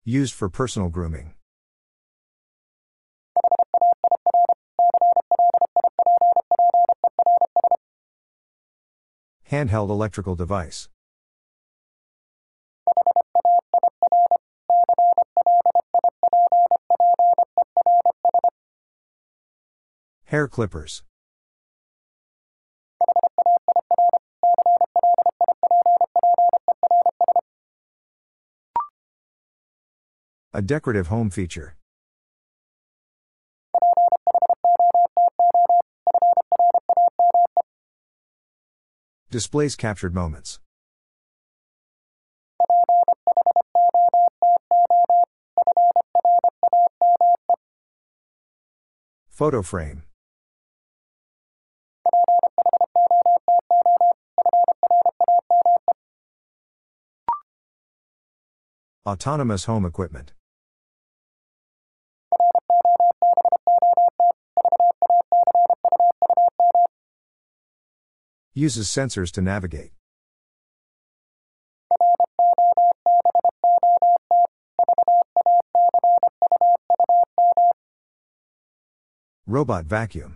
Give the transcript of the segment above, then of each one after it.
Used for personal grooming. Handheld electrical device. Hair clippers. A decorative home feature. Displays captured moments. Photo frame. Autonomous home equipment. Uses sensors to navigate. Robot vacuum.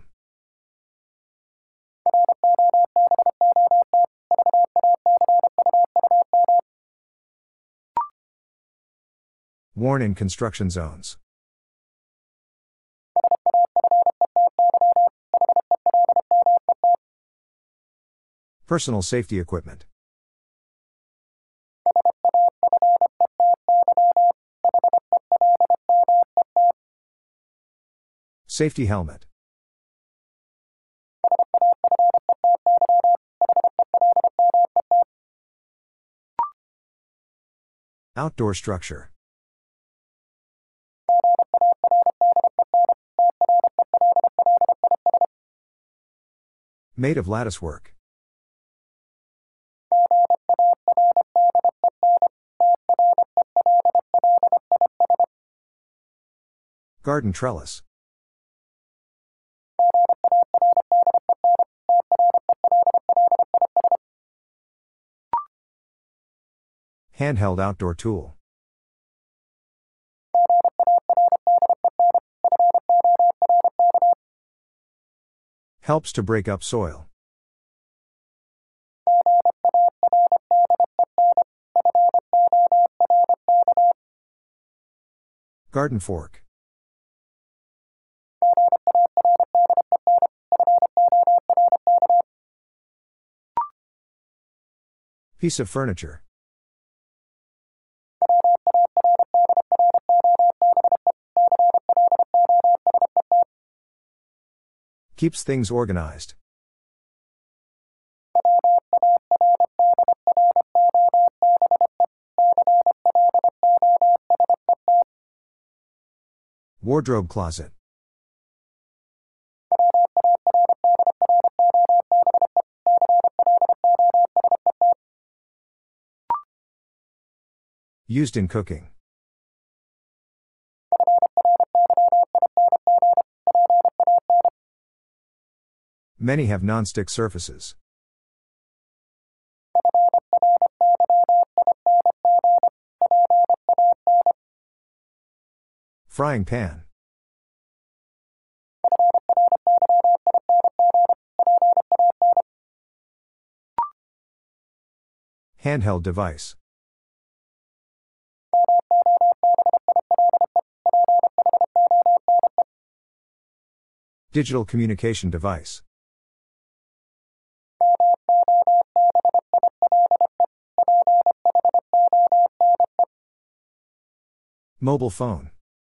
Worn in construction zones. Personal safety equipment. Safety helmet. Outdoor structure. Made of latticework. Garden trellis. Handheld outdoor tool. Helps to break up soil. Garden fork. Piece of furniture. Keeps things organized. Wardrobe closet. Used in cooking. Many have non-stick surfaces. Frying pan. Handheld device. Digital communication device. Mobile phone.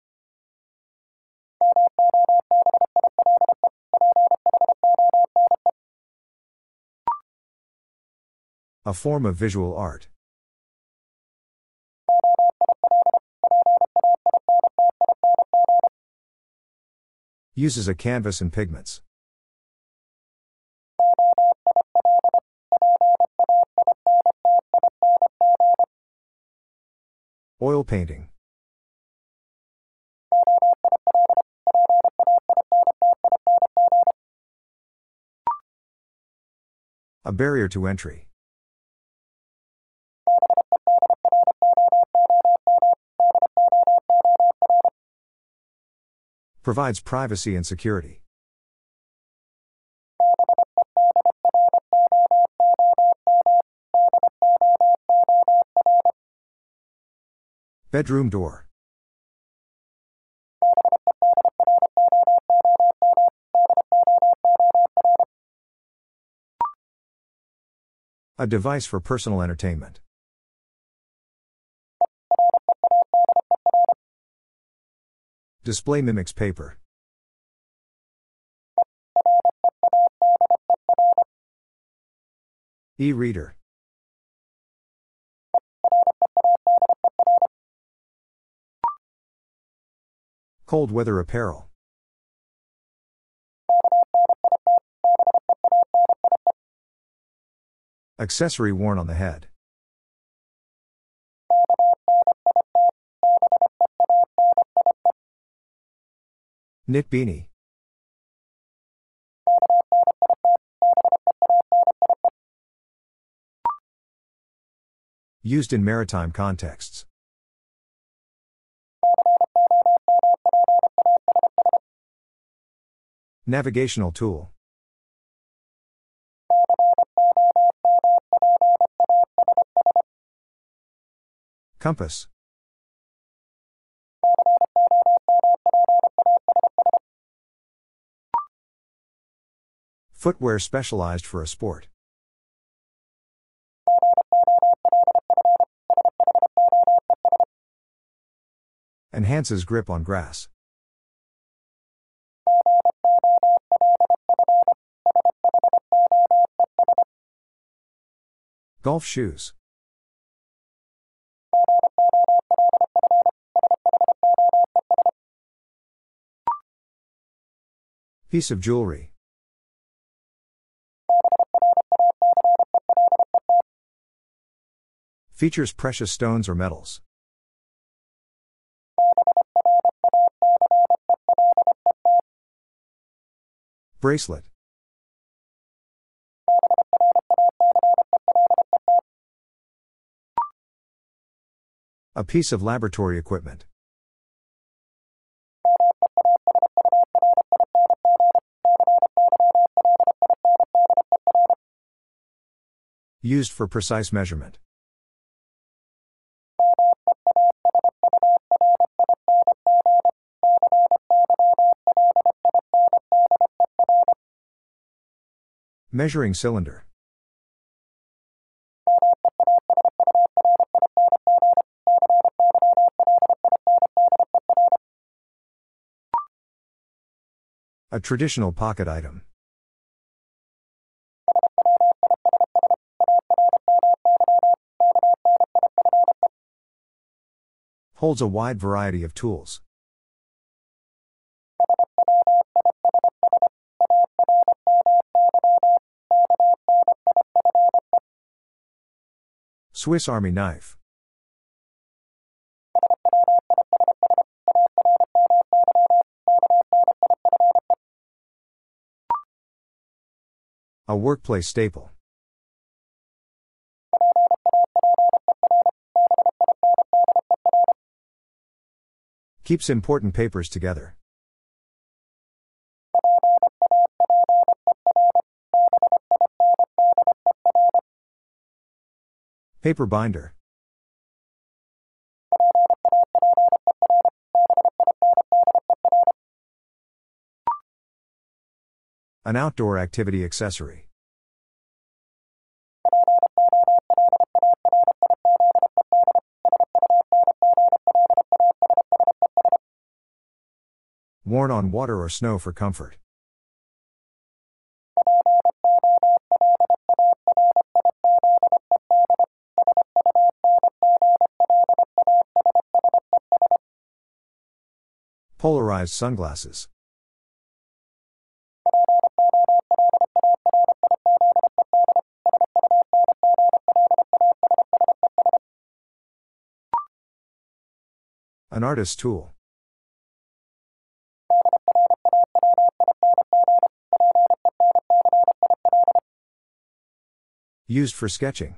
A form of visual art. Uses a canvas and pigments. Oil painting. A barrier to entry. Provides privacy and security. Bedroom door. A device for personal entertainment. Display mimics paper. E-reader. Cold weather apparel. Accessory worn on the head. Knit beanie. Used in maritime contexts. Navigational tool. Compass. Footwear specialized for a sport. Enhances grip on grass. Golf shoes. Piece of jewelry. Features precious stones or metals. Bracelet. A piece of laboratory equipment. Used for precise measurement. Measuring cylinder. A traditional pocket item. Holds a wide variety of tools. Swiss Army knife. A workplace staple. Keeps important papers together. Paper binder. An outdoor activity accessory. Worn on water or snow for comfort. Polarized sunglasses. An artist's tool. Used for sketching.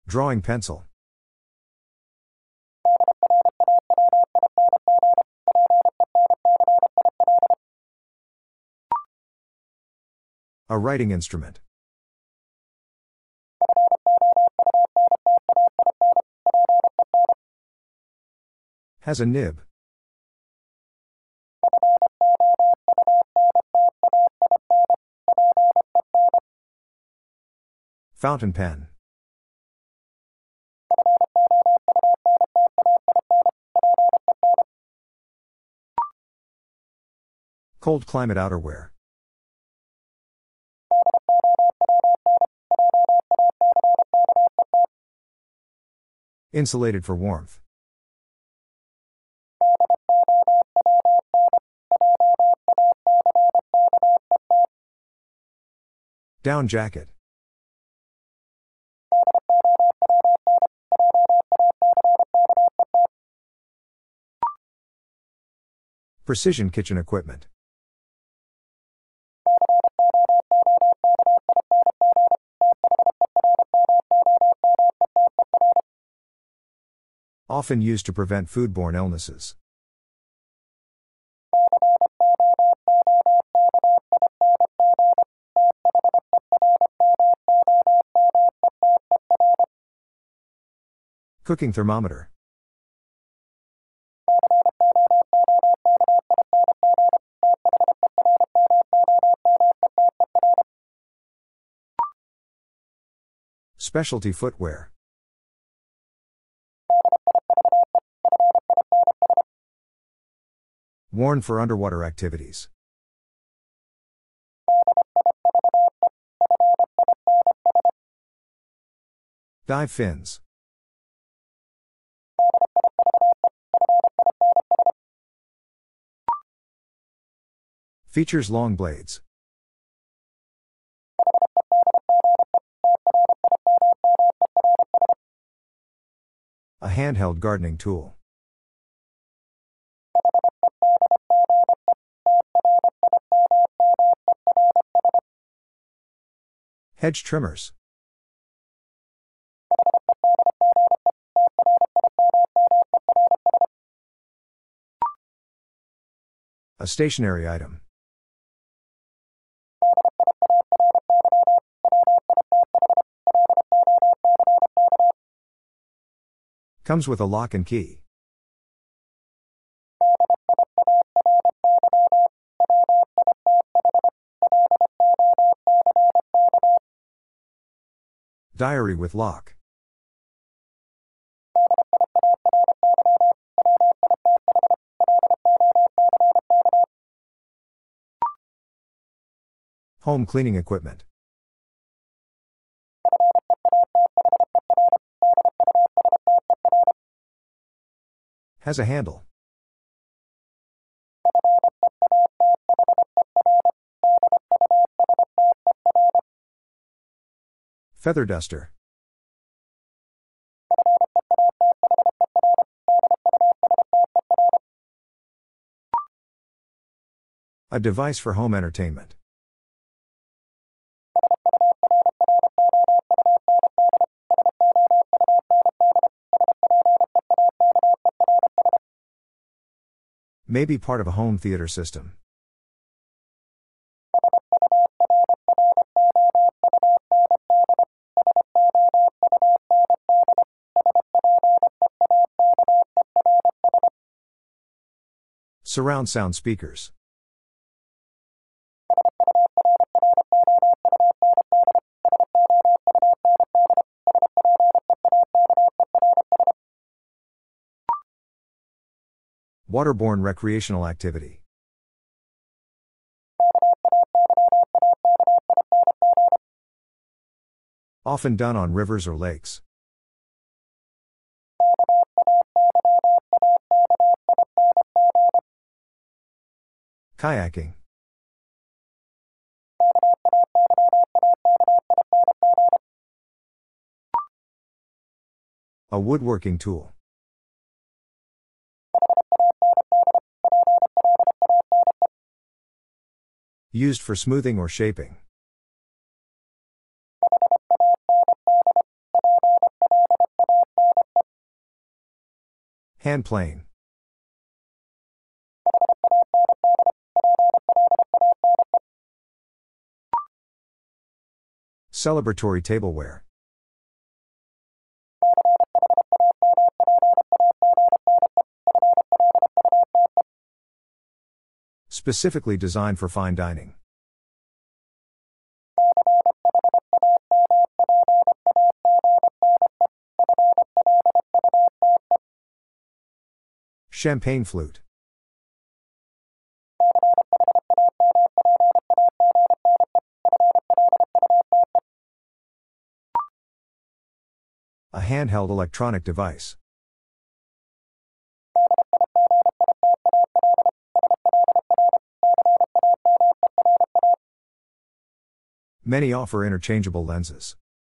Drawing pencil. A writing instrument. Has a nib. Fountain pen. Cold climate outerwear. Insulated for warmth. Down jacket. Precision kitchen equipment. Often used to prevent foodborne illnesses. Cooking thermometer. Specialty footwear. Worn for underwater activities. Dive fins. Features long blades. A handheld gardening tool. Hedge trimmers. A stationary item. Comes with a lock and key. Diary with lock. Home cleaning equipment. Has a handle. Feather duster. A device for home entertainment. May be part of a home theater system. Surround sound speakers. Waterborne recreational activity. Often done on rivers or lakes. Kayaking. A woodworking tool. Used for smoothing or shaping. Hand plane. Celebratory tableware. Specifically designed for fine dining. Champagne flute. A handheld electronic device. Many offer interchangeable lenses.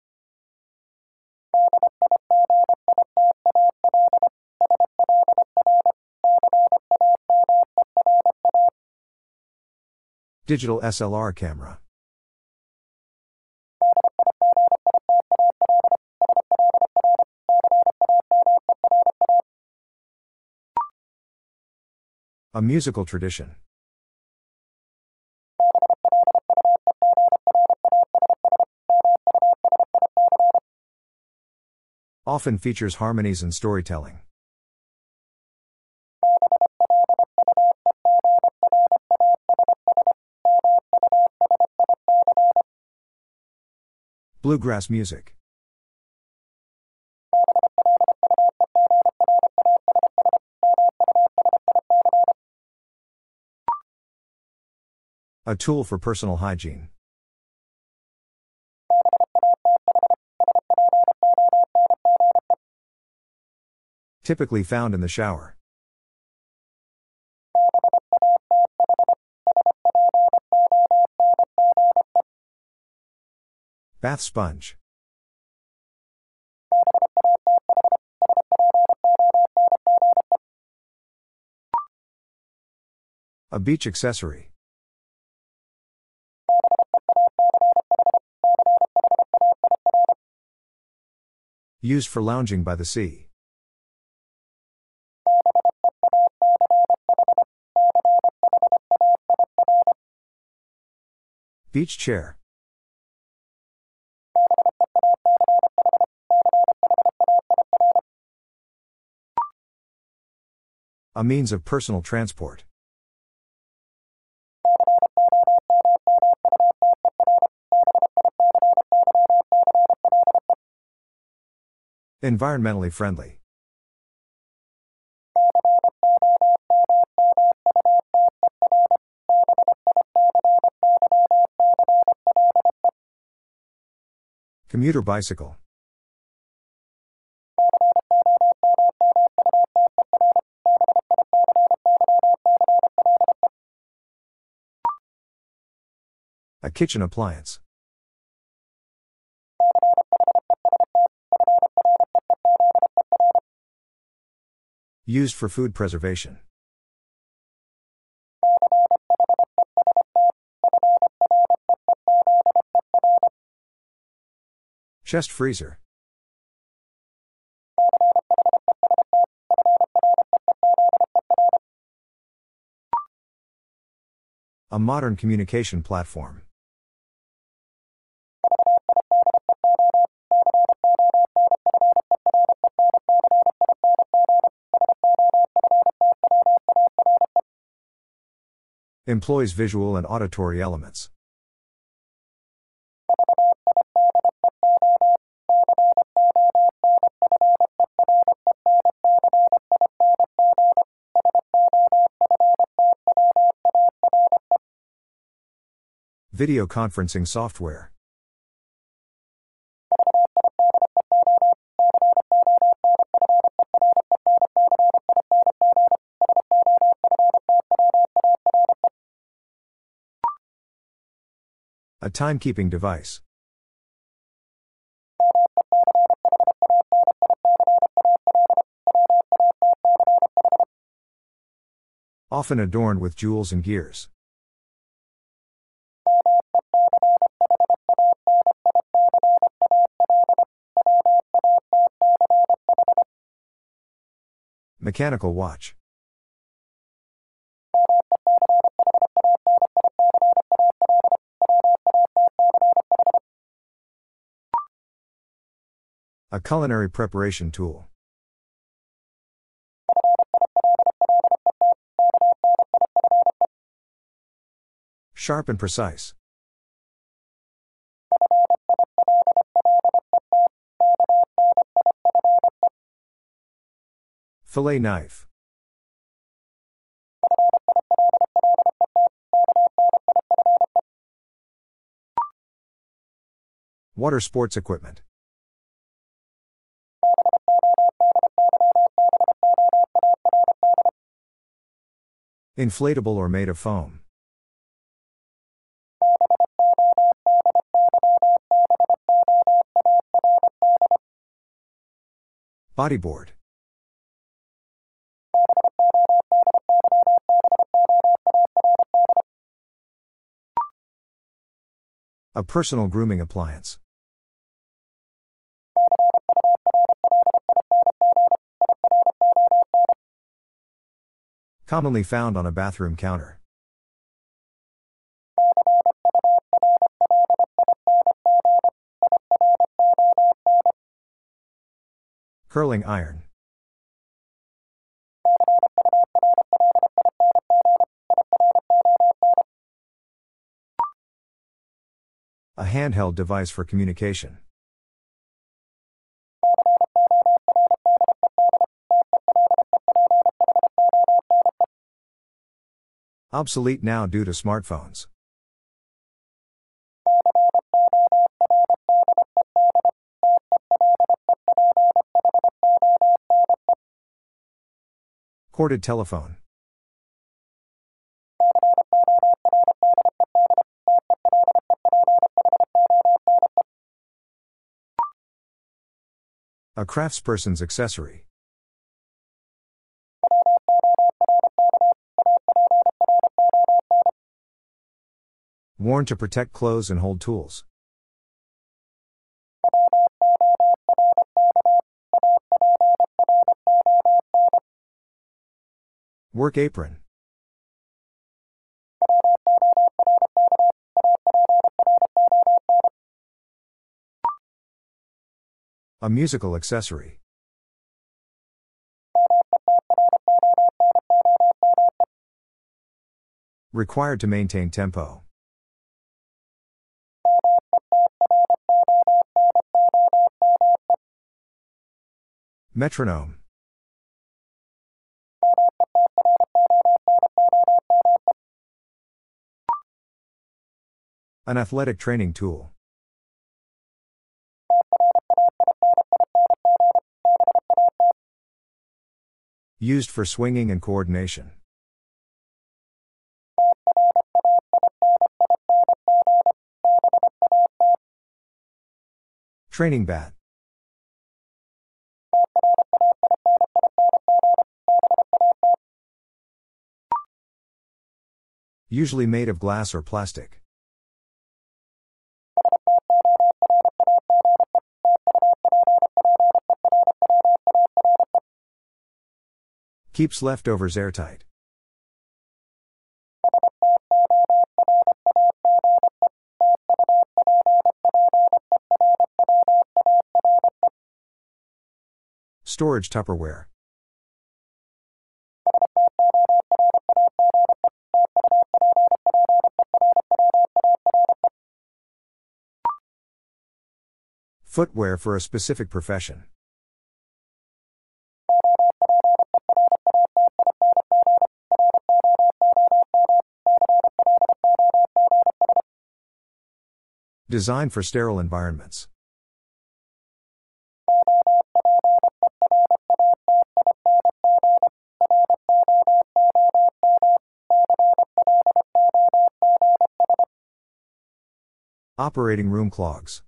Digital SLR camera. A musical tradition. Often features harmonies and storytelling. Bluegrass music. A tool for personal hygiene. Typically found in the shower. Bath sponge. A beach accessory. Used for lounging by the sea. Beach chair. A means of personal transport. Environmentally friendly. Commuter bicycle. A kitchen appliance. Used for food preservation. Chest freezer. A modern communication platform. Employs visual and auditory elements. Video conferencing software. A timekeeping device. Often adorned with jewels and gears. Mechanical watch. A culinary preparation tool. Sharp and precise. Fillet knife. Water sports equipment. Inflatable or made of foam. Bodyboard. A personal grooming appliance. Commonly found on a bathroom counter. Curling iron. A handheld device for communication. Obsolete now due to smartphones. Corded telephone. A craftsperson's accessory. Worn to protect clothes and hold tools. Work apron. A musical accessory. Required to maintain tempo. Metronome. An athletic training tool. Used for swinging and coordination. Training bat. Usually made of glass or plastic. Keeps leftovers airtight. Storage Tupperware. Footwear for a specific profession. Designed for sterile environments. Operating room clogs.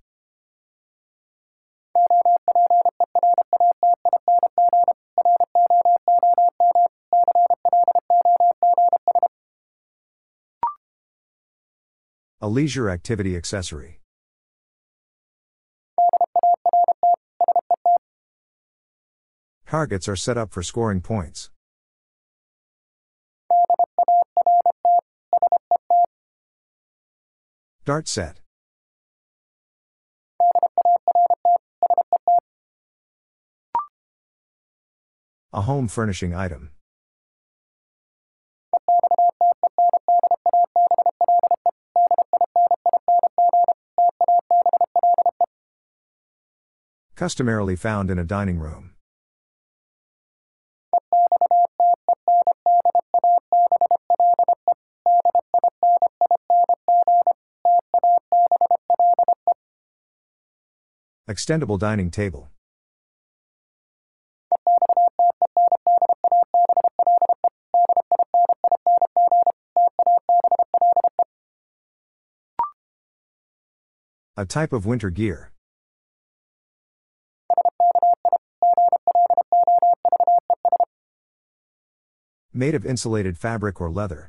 A leisure activity accessory. Targets are set up for scoring points. Dart set. A home furnishing item. Customarily found in a dining room. Extendable dining table. A type of winter gear. Made of insulated fabric or leather.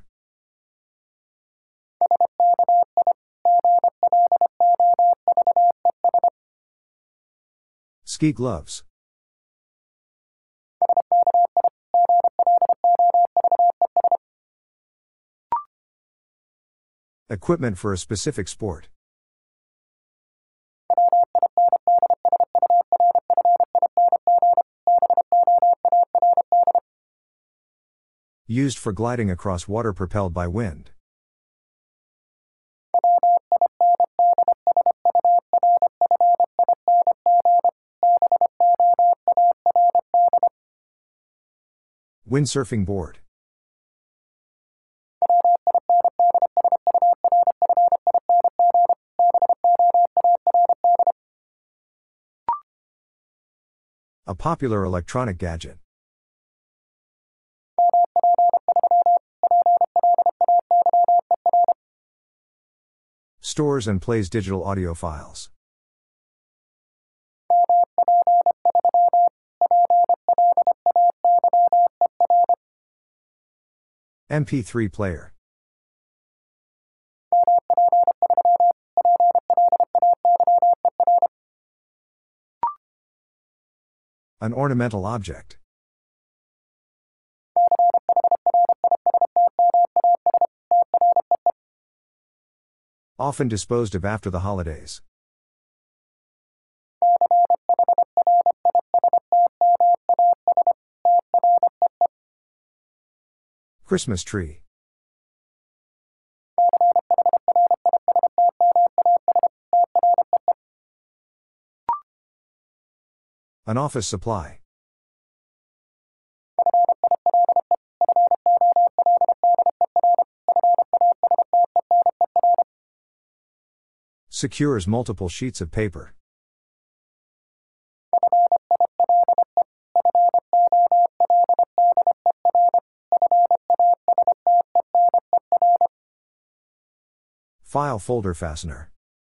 Ski gloves. Equipment for a specific sport. Used for gliding across water propelled by wind. Windsurfing board. A popular electronic gadget. Stores and plays digital audio files. MP3 player. An ornamental object. Often disposed of after the holidays. Christmas tree. An office supply. Secures multiple sheets of paper. File folder fastener.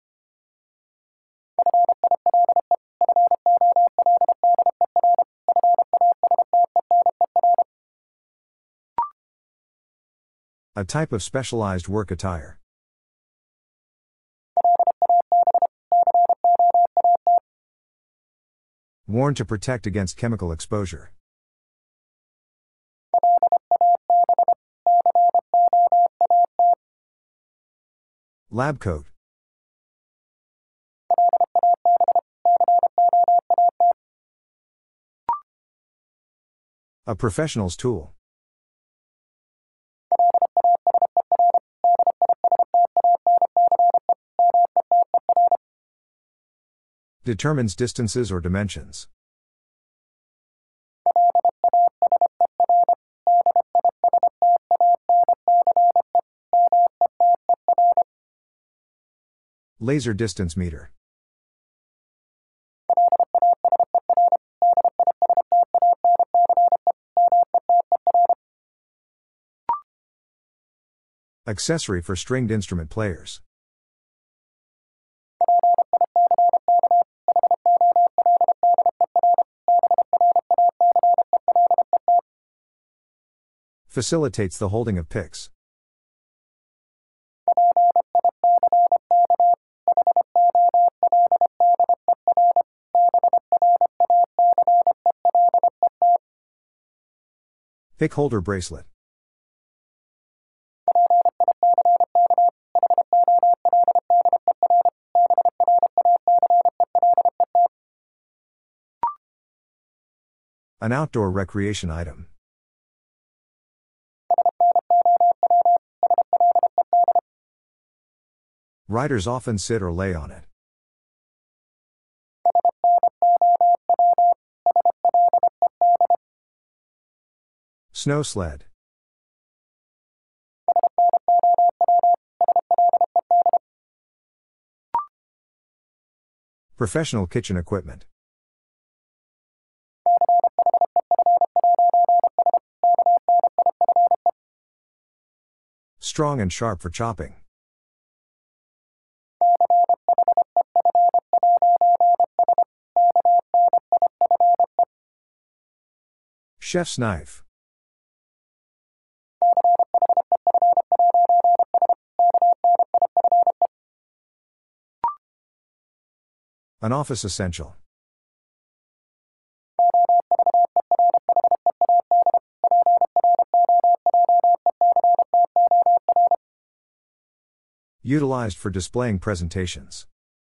A type of specialized work attire. Worn to protect against chemical exposure. Lab coat. A professional's tool. Determines distances or dimensions. Laser distance meter. Accessory for stringed instrument players. Facilitates the holding of picks. Pick holder bracelet. An outdoor recreation item. Riders often sit or lay on it. Snow sled. Professional kitchen equipment. Strong and sharp for chopping. Chef's knife. An office essential. Utilized for displaying presentations.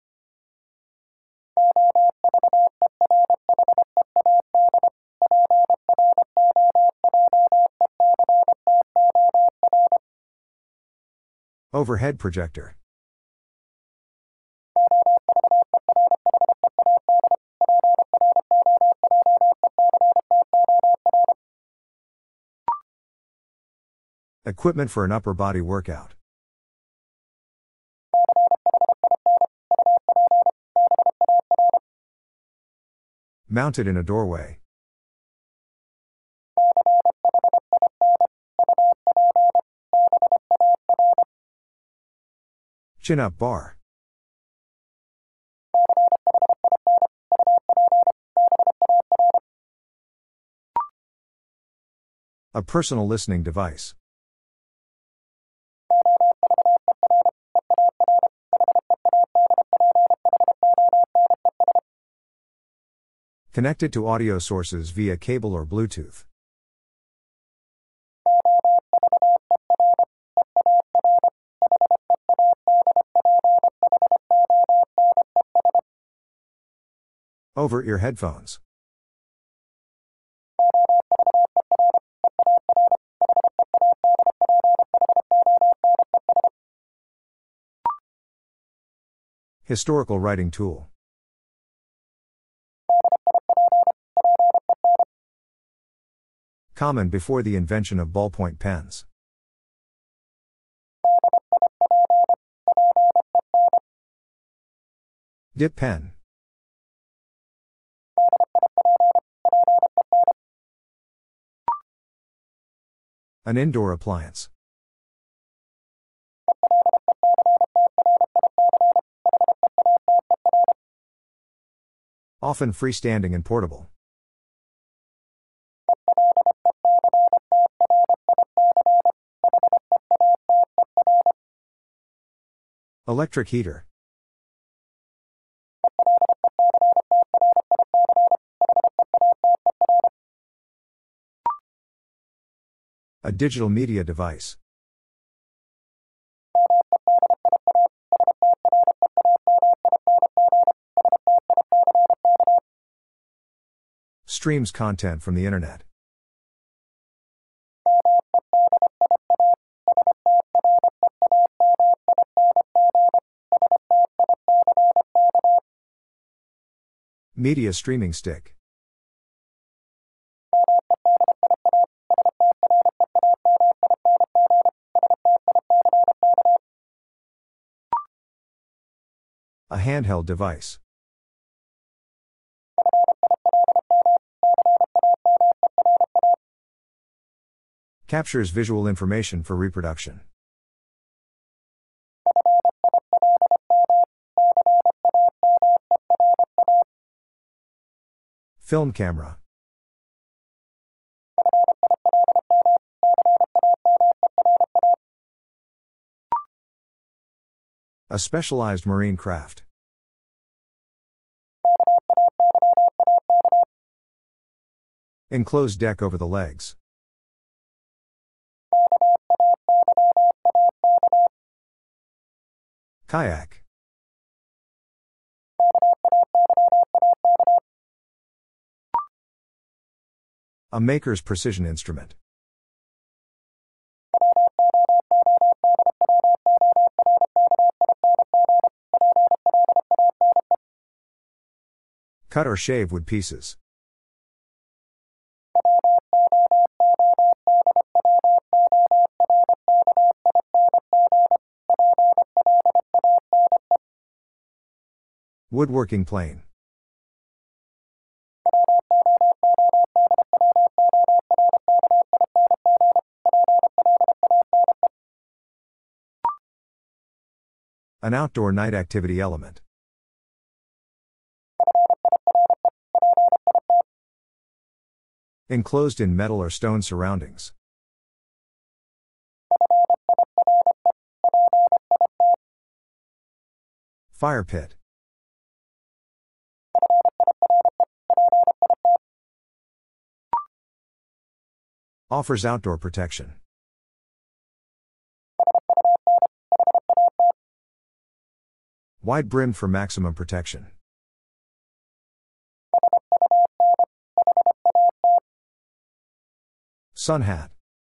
Overhead projector. Equipment for an upper body workout. Mounted in a doorway. Chin-up bar. A personal listening device. Connected to audio sources via cable or Bluetooth. Over-ear headphones. Historical writing tool. Common before the invention of ballpoint pens. Dip pen. An indoor appliance. Often freestanding and portable. Electric heater. A digital media device. Streams content from the internet. Media streaming stick. A handheld device. Captures visual information for reproduction. Film camera. A specialized marine craft. Enclosed deck over the legs. Kayak. A maker's precision instrument. Cut or shave wood pieces. Woodworking plane. An outdoor night activity element. Enclosed in metal or stone surroundings. Fire pit. Offers outdoor protection. Wide brimmed for maximum protection. Sun hat.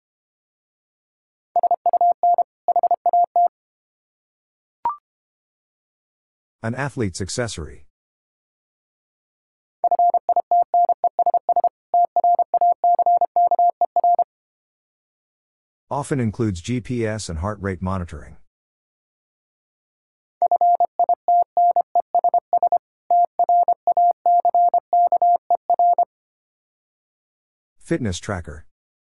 An athlete's accessory. Often includes GPS and heart rate monitoring. Fitness tracker.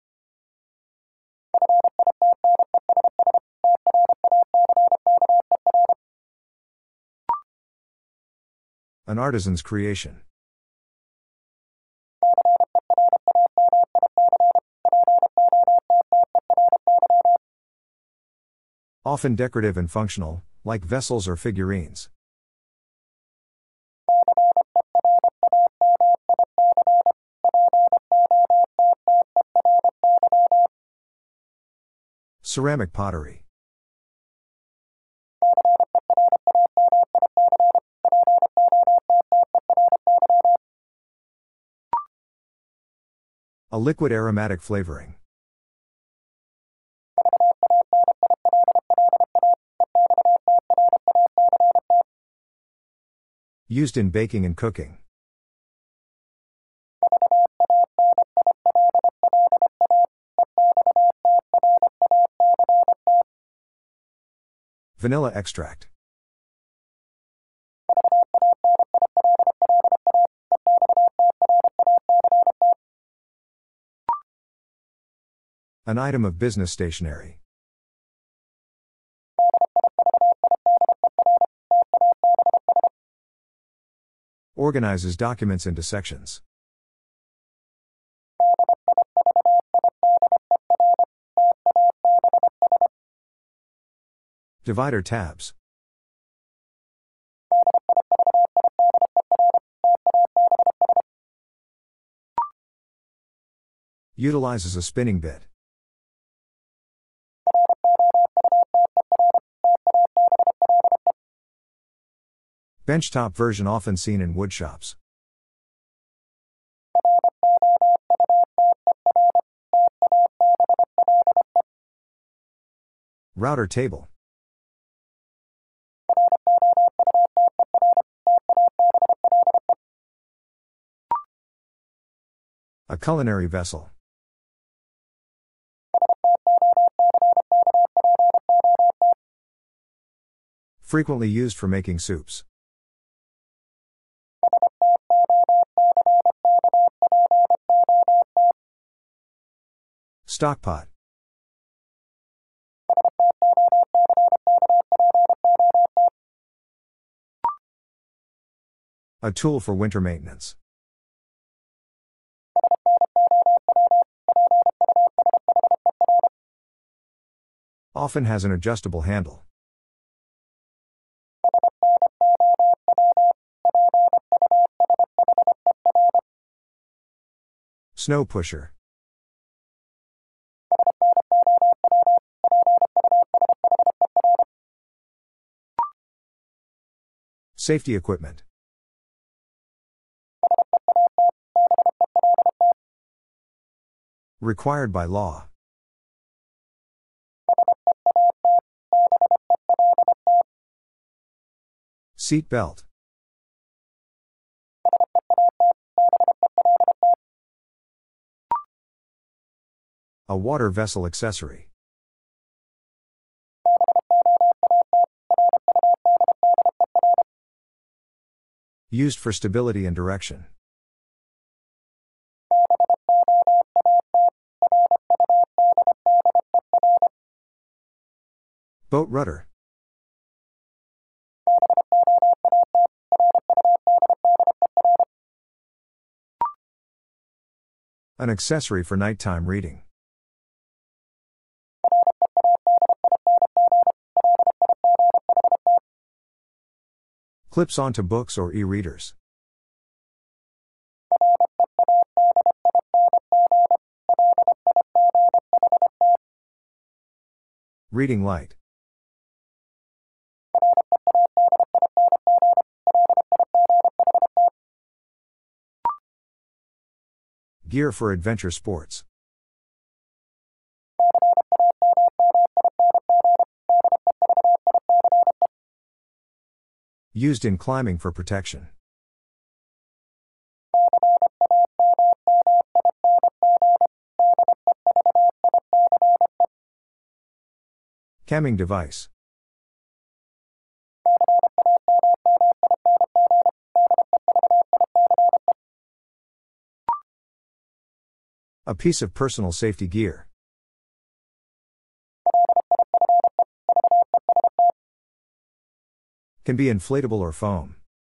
An artisan's creation. Often decorative and functional, like vessels or figurines. Ceramic pottery. A liquid aromatic flavoring. Used in baking and cooking. Vanilla extract. An item of business stationery. Organizes documents into sections. Divider tabs. Utilizes a spinning bit. Benchtop version often seen in woodshops. Router table. A culinary vessel. Frequently used for making soups. Stockpot. A tool for winter maintenance. Often has an adjustable handle. Snow pusher. Safety equipment. Required by law. Seat belt. A water vessel accessory. Used for stability and direction. Boat rudder. An accessory for nighttime reading. Clips onto books or e-readers. Reading light. Gear for adventure sports. Used in climbing for protection. Camming device. A piece of personal safety gear. Can be inflatable or foam.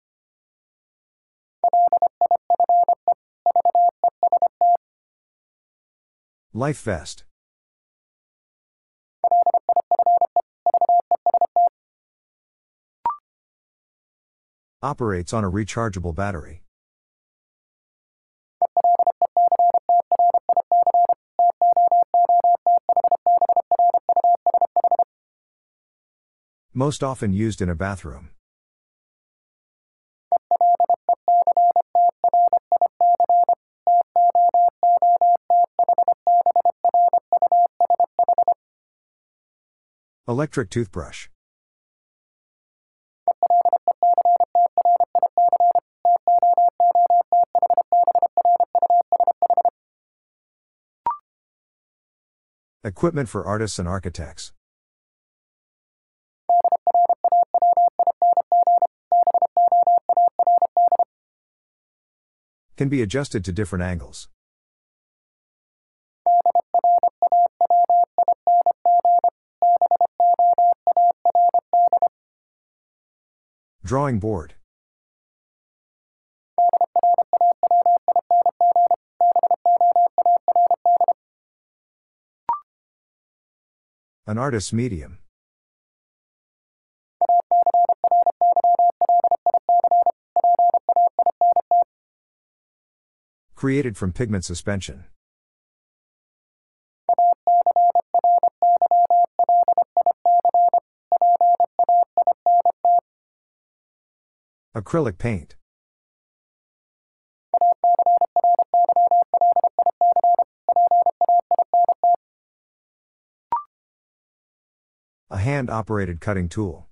Life vest. Operates on a rechargeable battery. Most often used in a bathroom. Electric toothbrush. Equipment for artists and architects. Can be adjusted to different angles. Drawing board. An artist's medium. Created from pigment suspension. Acrylic paint. A hand-operated cutting tool.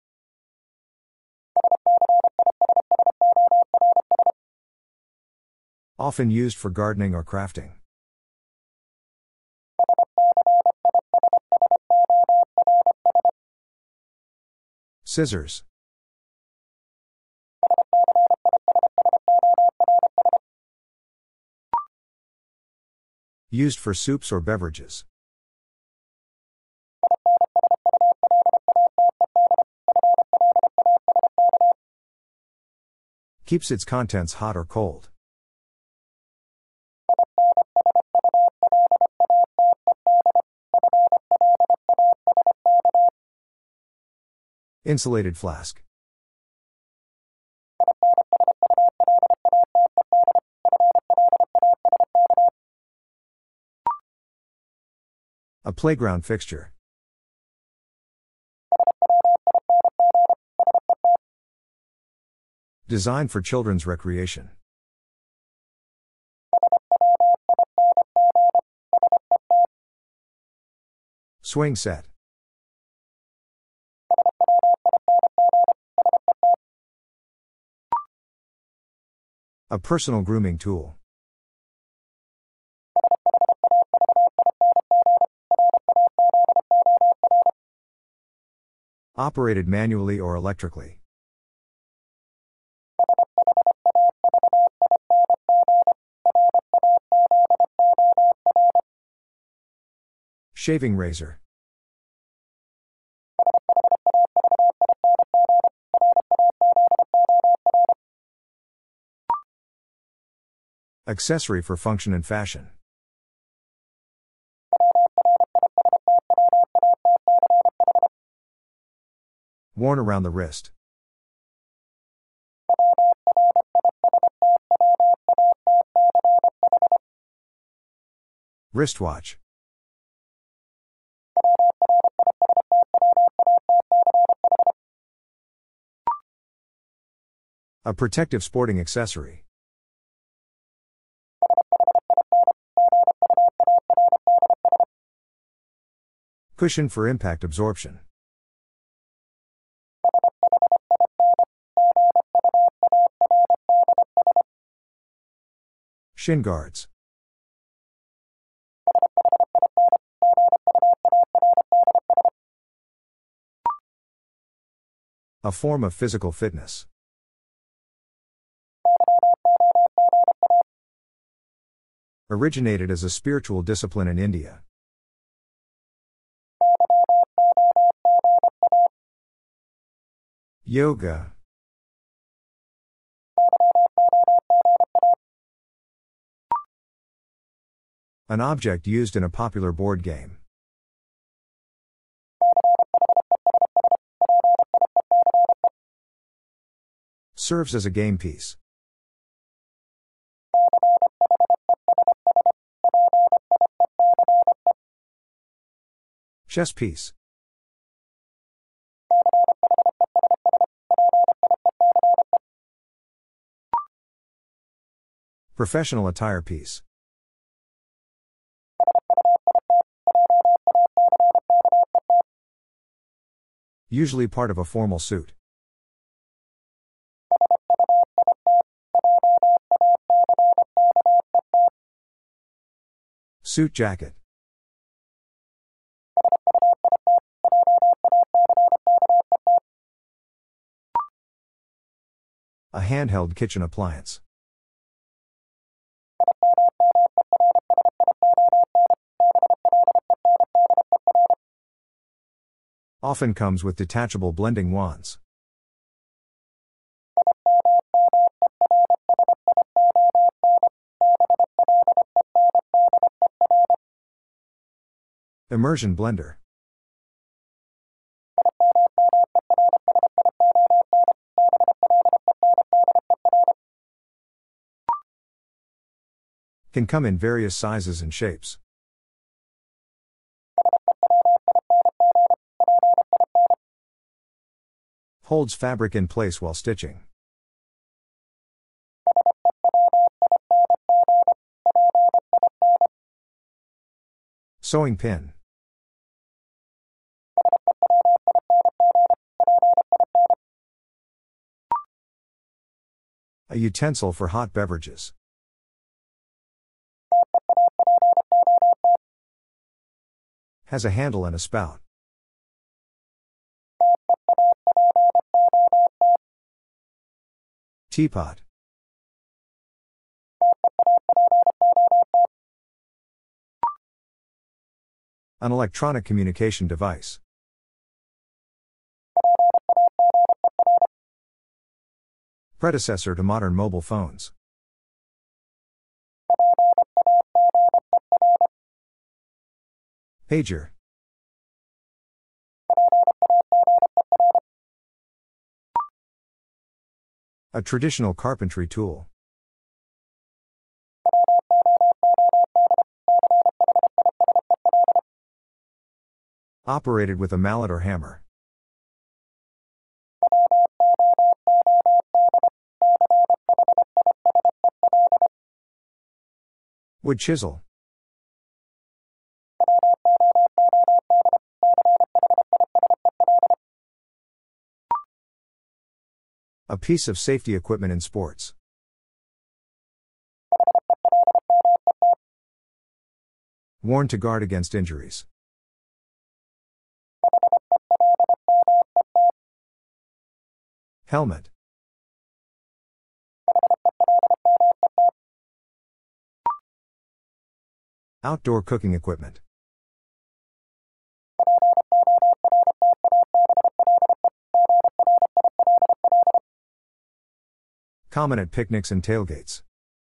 Often used for gardening or crafting. Scissors. Used for soups or beverages. Keeps its contents hot or cold. Insulated flask. A playground fixture. Designed for children's recreation. Swing set. A personal grooming tool. Operated manually or electrically. Shaving razor. Accessory for function and fashion. Worn around the wrist. Wristwatch. A protective sporting accessory. Cushion for impact absorption. Shin guards. A form of physical fitness. Originated as a spiritual discipline in India. Yoga. An object used in a popular board game. Serves as a game piece. Chess piece. Professional attire piece. Usually part of a formal suit. Suit jacket. A handheld kitchen appliance. Often comes with detachable blending wands. Immersion blender. Can come in various sizes and shapes. Holds fabric in place while stitching. Sewing pin. A utensil for hot beverages. Has a handle and a spout. Teapot. An electronic communication device. Predecessor to modern mobile phones. Pager. A traditional carpentry tool. Operated with a mallet or hammer. Wood chisel. A piece of safety equipment in sports. Worn to guard against injuries. Helmet. Outdoor cooking equipment. Common at picnics and tailgates.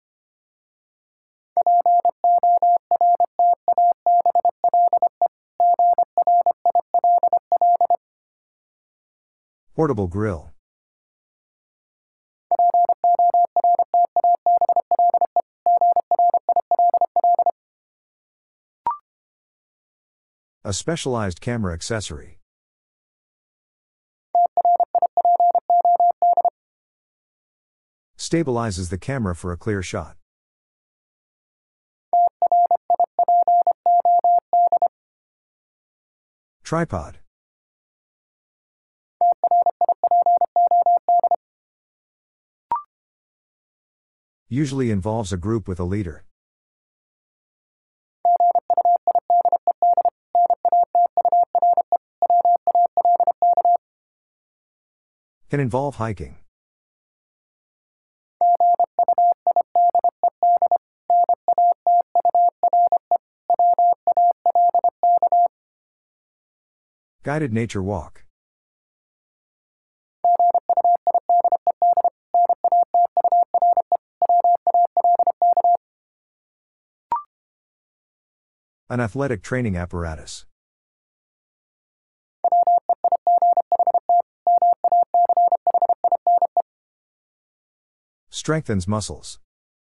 Portable grill. A specialized camera accessory. Stabilizes the camera for a clear shot. Tripod. Usually involves a group with a leader. Can involve hiking. Guided nature walk. An athletic training apparatus. Strengthens muscles.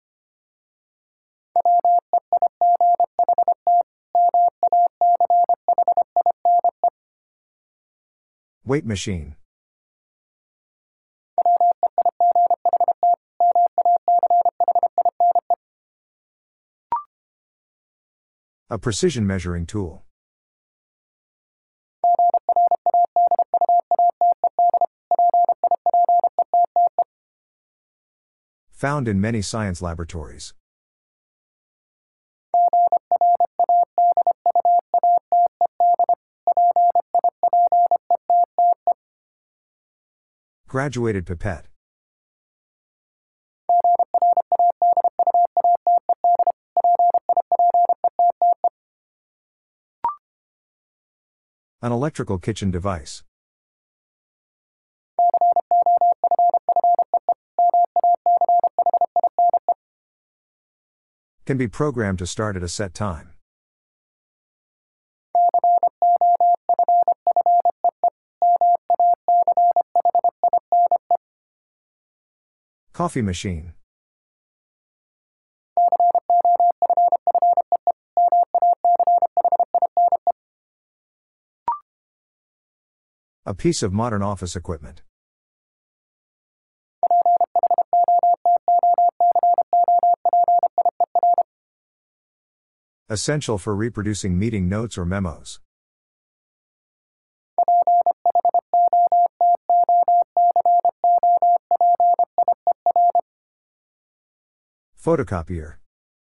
Weight machine. A precision measuring tool. Found in many science laboratories. Graduated pipette. An electrical kitchen device. Can be programmed to start at a set time. Coffee machine. A piece of modern office equipment. Essential for reproducing meeting notes or memos. Photocopier.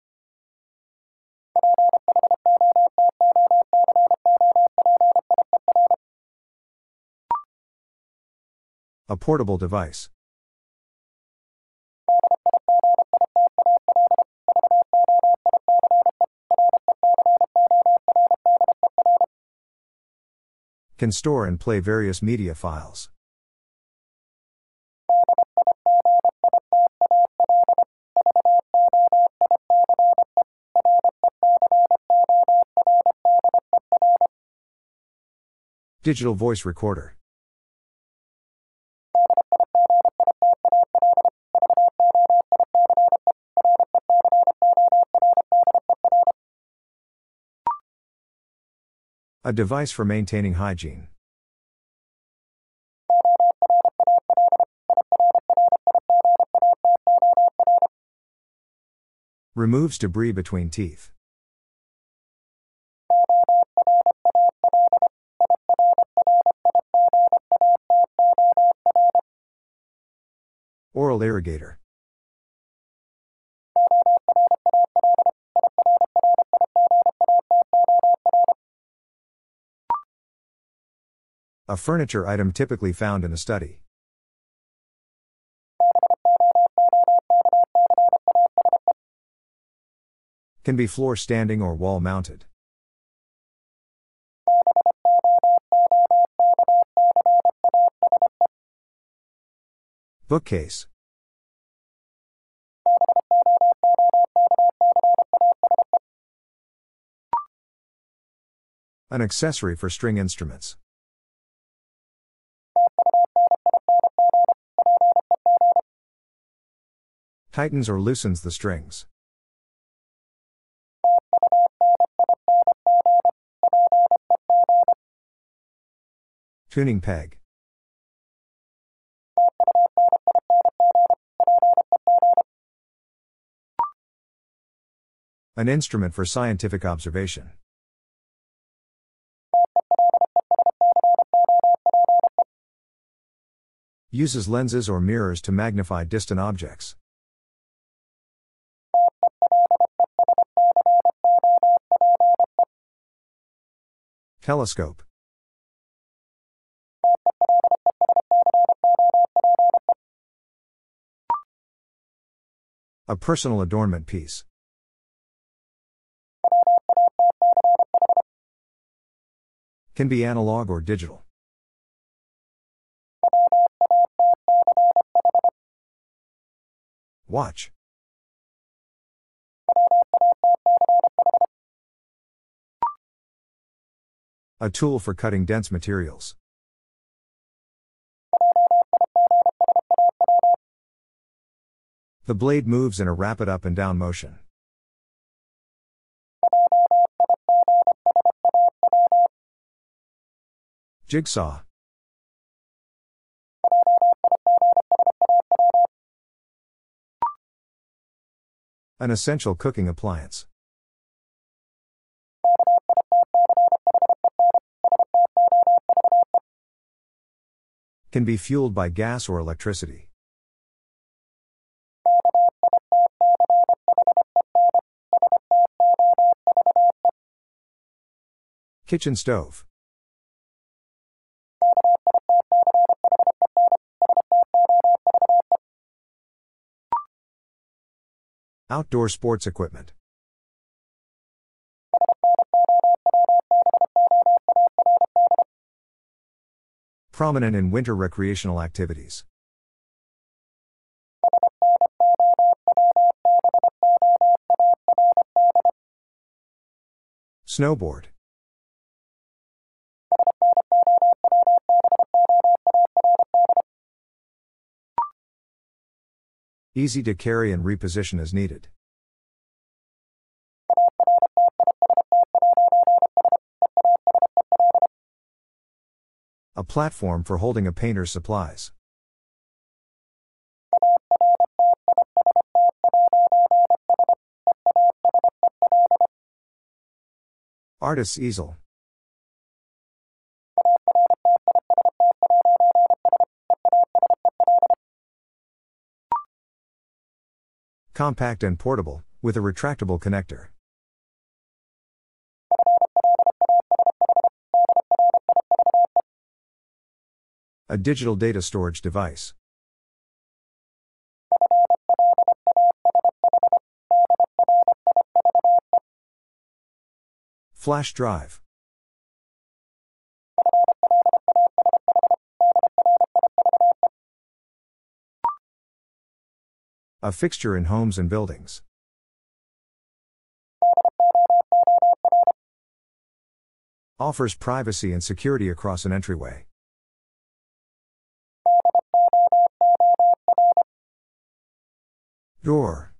A portable device. Can store and play various media files. Digital voice recorder. A device for maintaining hygiene. Removes debris between teeth. Oral irrigator. A furniture item typically found in a study. Can be floor standing or wall mounted. Bookcase. An accessory for string instruments. Tightens or loosens the strings. Tuning peg. An instrument for scientific observation. Uses lenses or mirrors to magnify distant objects. Telescope. A personal adornment piece. Can be analog or digital. Watch. A tool for cutting dense materials. The blade moves in a rapid up and down motion. Jigsaw. An essential cooking appliance. Can be fueled by gas or electricity. Kitchen stove. Outdoor sports equipment. Prominent in winter recreational activities. Snowboard. Easy to carry and reposition as needed. A platform for holding a painter's supplies. Artist's easel. Compact and portable, with a retractable connector. A digital data storage device. Flash drive. A fixture in homes and buildings. Offers privacy and security across an entryway. Door.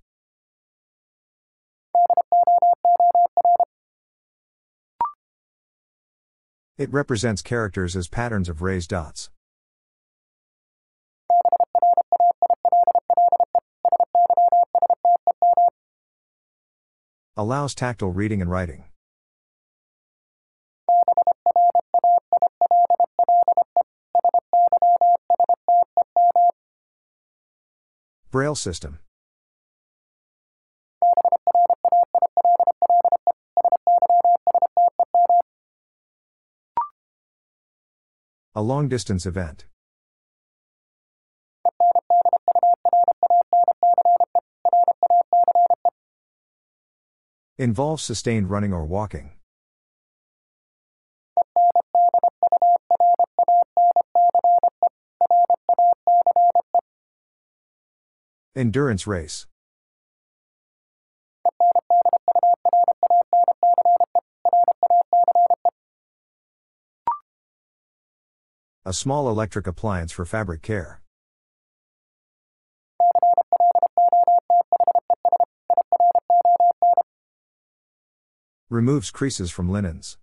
It represents characters as patterns of raised dots. Allows tactile reading and writing. Braille system. A long-distance event. Involves sustained running or walking. Endurance race. A small electric appliance for fabric care. Removes creases from linens.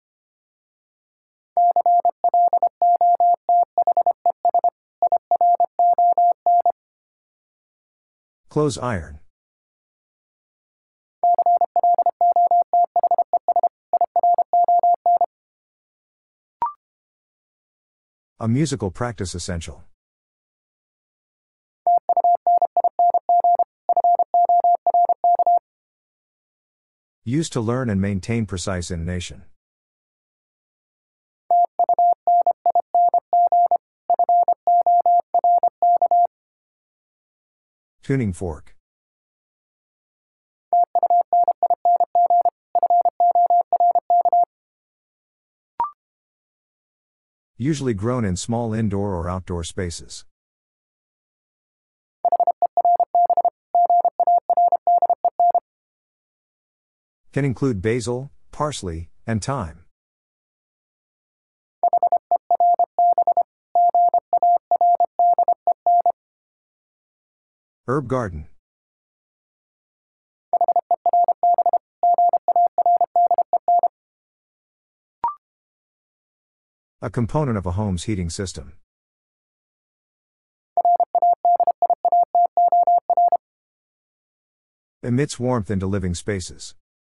Clothes iron. A musical practice essential. Used to learn and maintain precise intonation. Tuning fork. Usually grown in small indoor or outdoor spaces. Can include basil, parsley, and thyme. Herb garden. A component of a home's heating system. Emits warmth into living spaces.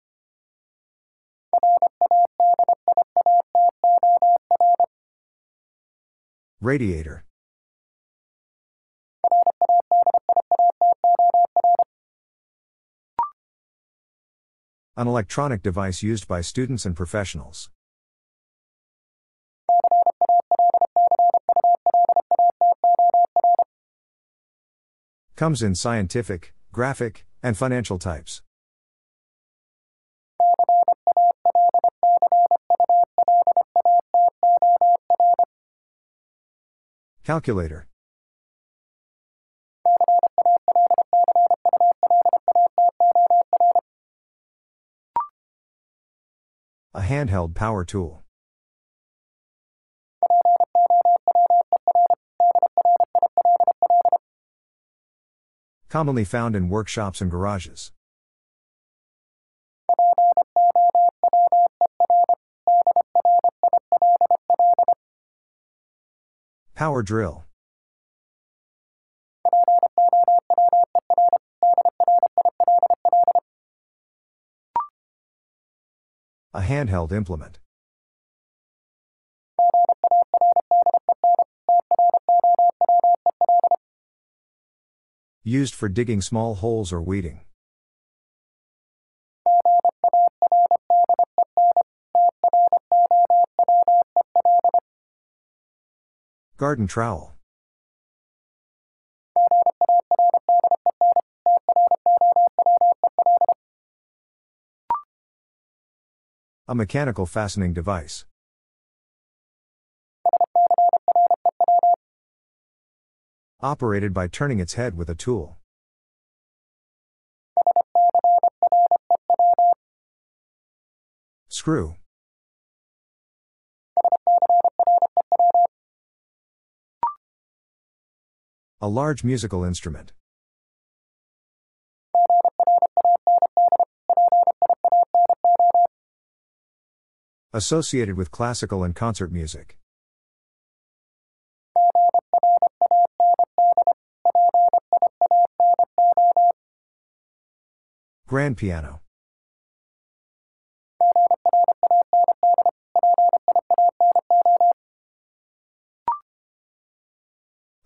Radiator. An electronic device used by students and professionals. Comes in scientific, graphic, and financial types. Calculator. A handheld power tool. Commonly found in workshops and garages. Power drill. A handheld implement. Used for digging small holes or weeding. Garden trowel. A mechanical fastening device. Operated by turning its head with a tool. Screw. A large musical instrument. Associated with classical and concert music. Grand piano.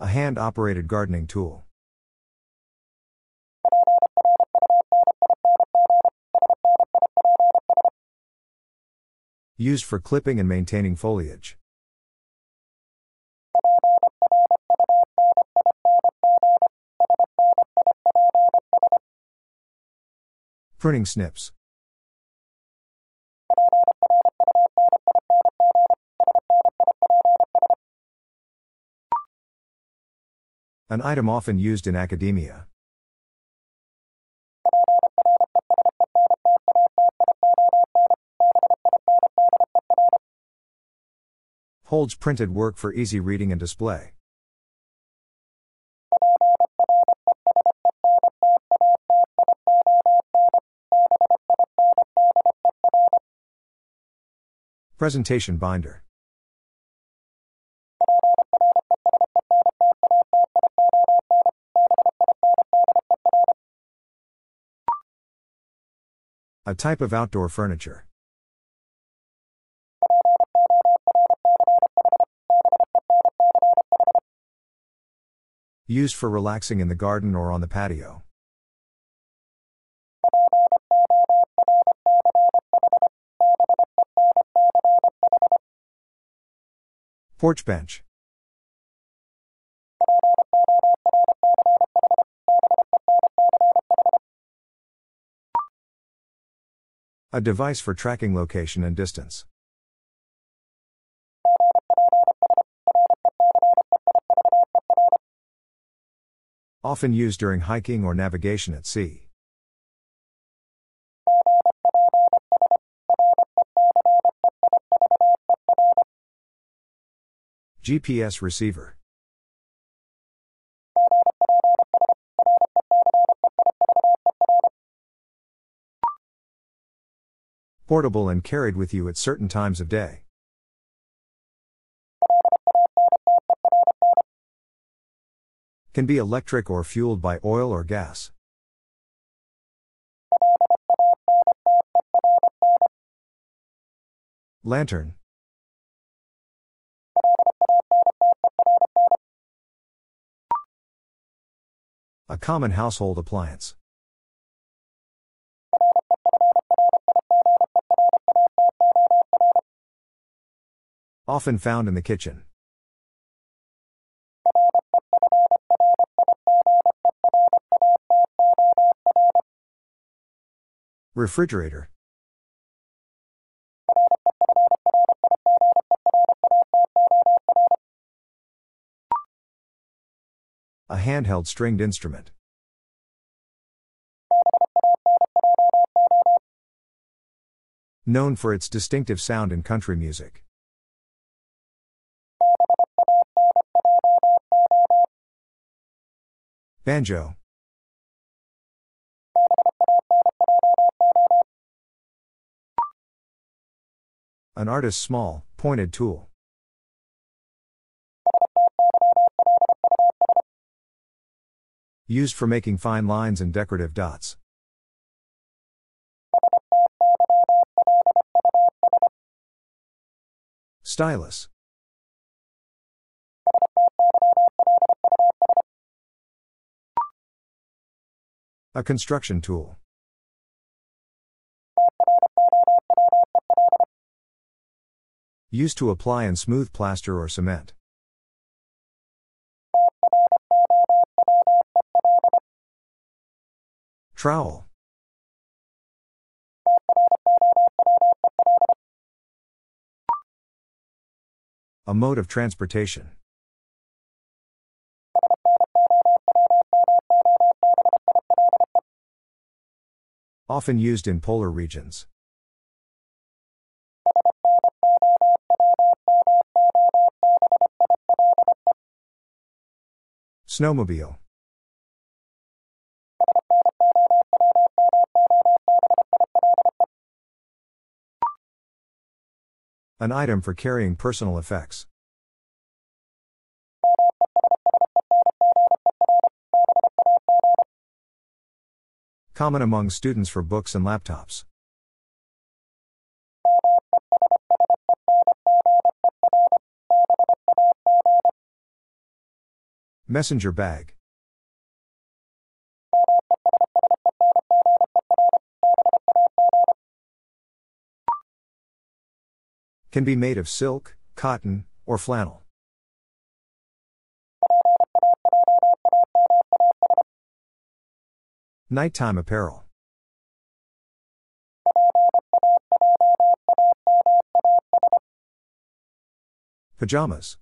hand-operated gardening tool. Used for clipping and maintaining foliage. Pruning snips. An item often used in academia. Holds printed work for easy reading and display. Presentation binder. A type of outdoor furniture. Used for relaxing in the garden or on the patio. Porch bench. A device for tracking location and distance. Often used during hiking or navigation at sea. GPS receiver. Portable and carried with you at certain times of day. Can be electric or fueled by oil or gas. Lantern. A common household appliance. Often found in the kitchen. Refrigerator. A handheld stringed instrument. Known for its distinctive sound in country music. Banjo. An artist's small, pointed tool. Used for making fine lines and decorative dots. Stylus. A construction tool. Used to apply and smooth plaster or cement. Trowel. A mode of transportation. Often used in polar regions. Snowmobile. An item for carrying personal effects. Common among students for books and laptops. Messenger bag. Can be made of silk, cotton, or flannel. Nighttime apparel. Pajamas.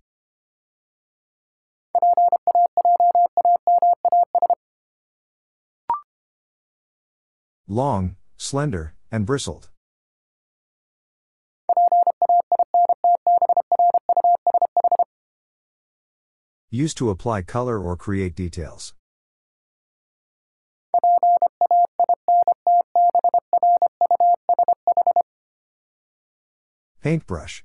Long, slender, and bristled. Used to apply color or create details. Paintbrush.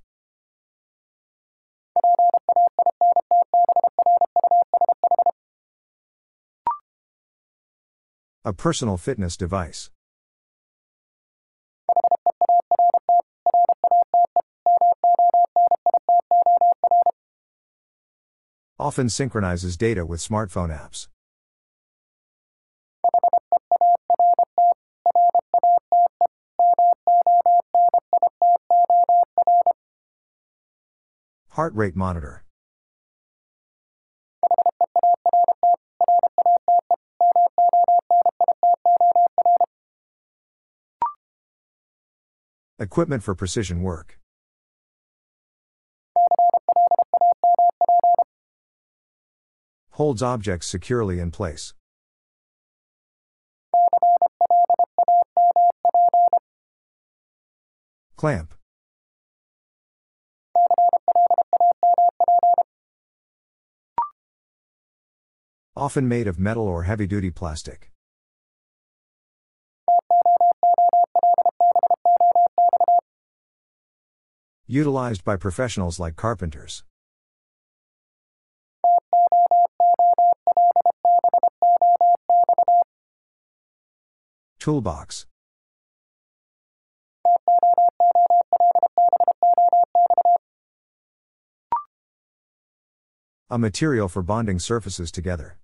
A personal fitness device. Often synchronizes data with smartphone apps. Heart rate monitor. Equipment for precision work. Holds objects securely in place. Clamp. Often made of metal or heavy-duty plastic. Utilized by professionals like carpenters. Toolbox. A material for bonding surfaces together.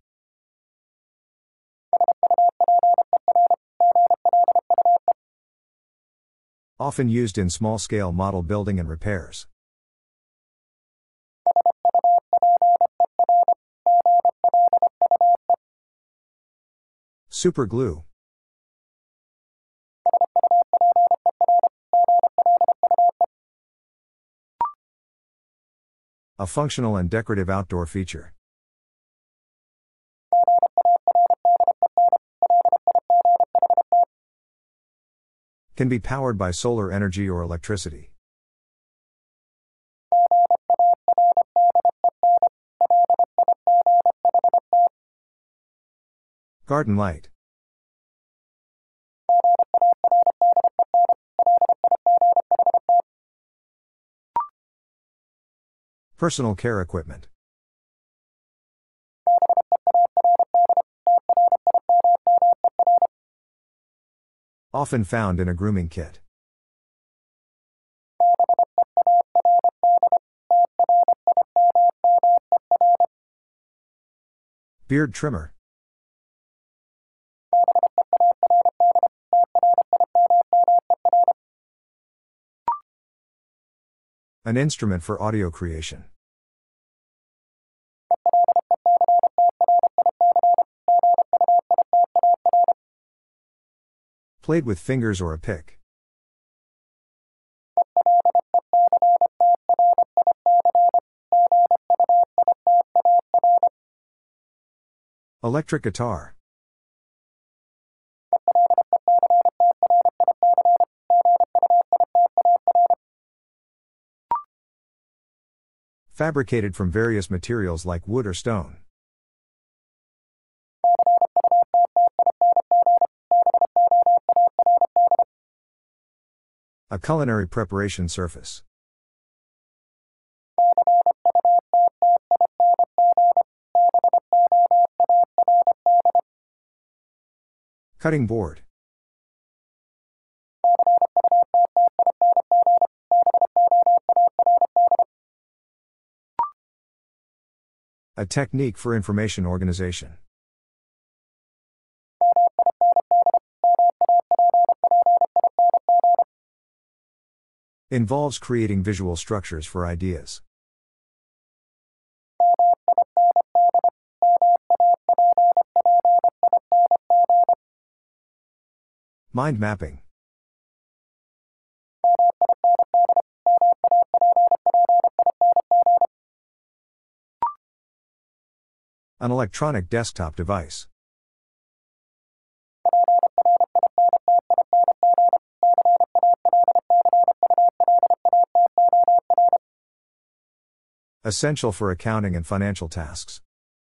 Often used in small-scale model building and repairs. Super glue. A functional and decorative outdoor feature. Can be powered by solar energy or electricity. Garden light. Personal care equipment. Often found in a grooming kit. Beard trimmer. An instrument for audio creation. Played with fingers or a pick. Electric guitar. Fabricated from various materials like wood or stone. A culinary preparation surface. Cutting board. A technique for information organization. Involves creating visual structures for ideas. Mind mapping. An electronic desktop device. Essential for accounting and financial tasks.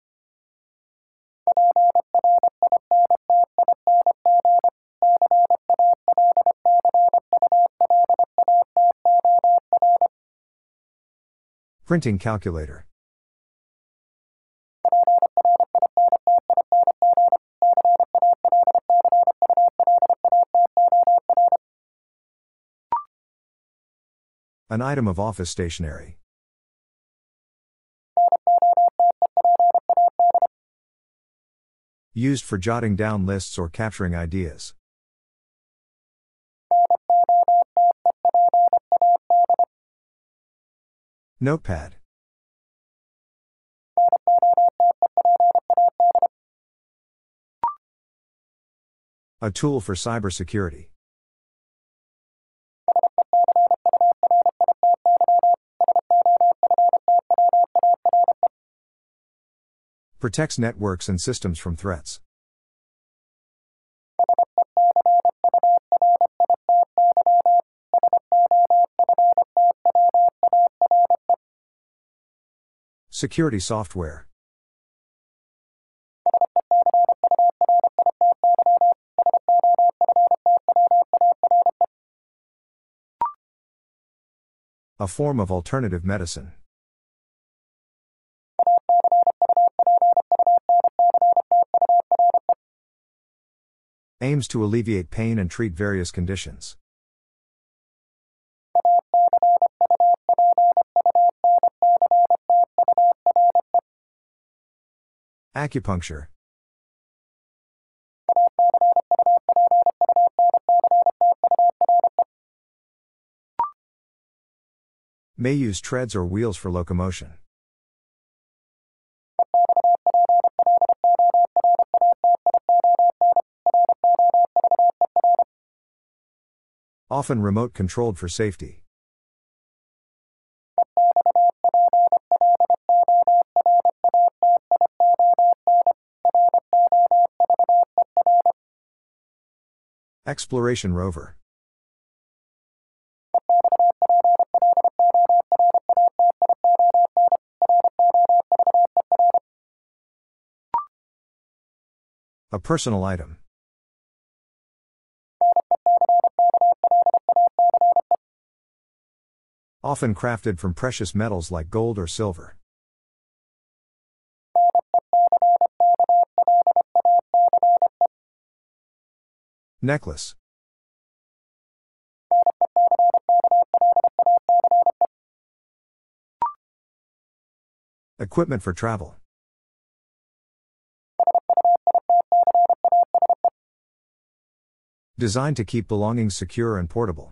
Printing calculator. An item of office stationery. Used for jotting down lists or capturing ideas. Notepad. A tool for cybersecurity. Protects networks and systems from threats. Security software. A form of alternative medicine. Aims to alleviate pain and treat various conditions. Acupuncture. May use treads or wheels for locomotion. Often remote controlled for safety. Exploration rover. A personal item. Often crafted from precious metals like gold or silver. Necklace. Equipment for travel. Designed to keep belongings secure and portable.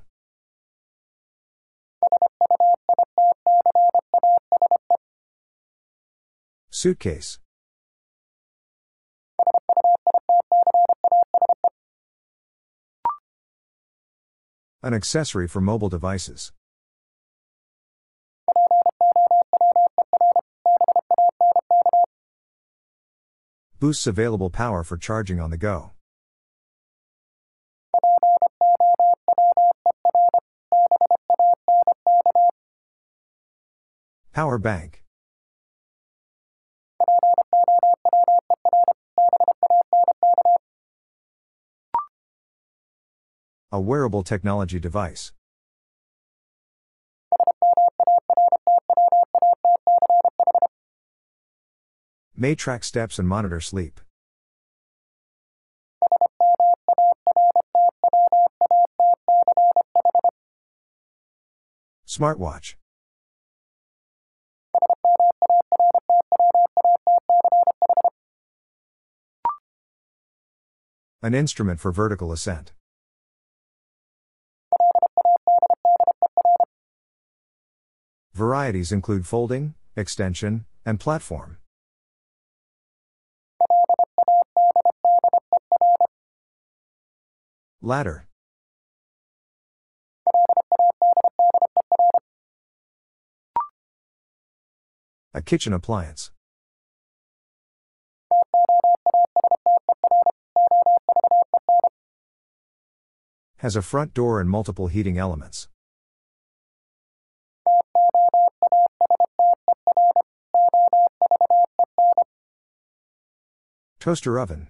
Suitcase. An accessory for mobile devices. Boosts available power for charging on the go. Power bank. A wearable technology device. May track steps and monitor sleep. Smartwatch. An instrument for vertical ascent. Varieties include folding, extension, and platform. Ladder. A kitchen appliance. Has a front door and multiple heating elements. Toaster oven.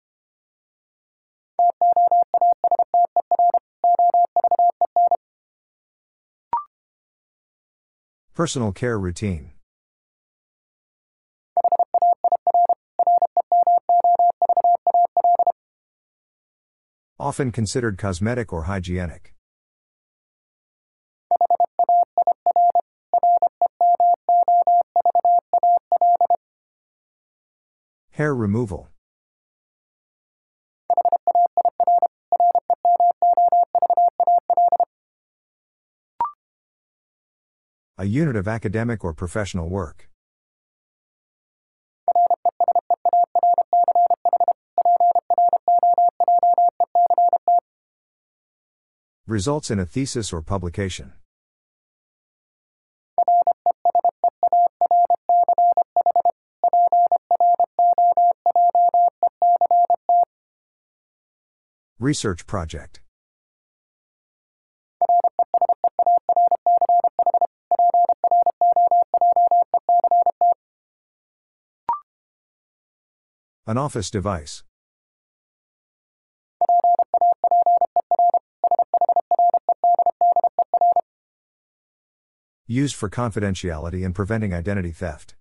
Personal care routine. Often considered cosmetic or hygienic. Hair removal. A unit of academic or professional work. Results in a thesis or publication. Research project. An office device. Used for confidentiality and preventing identity theft.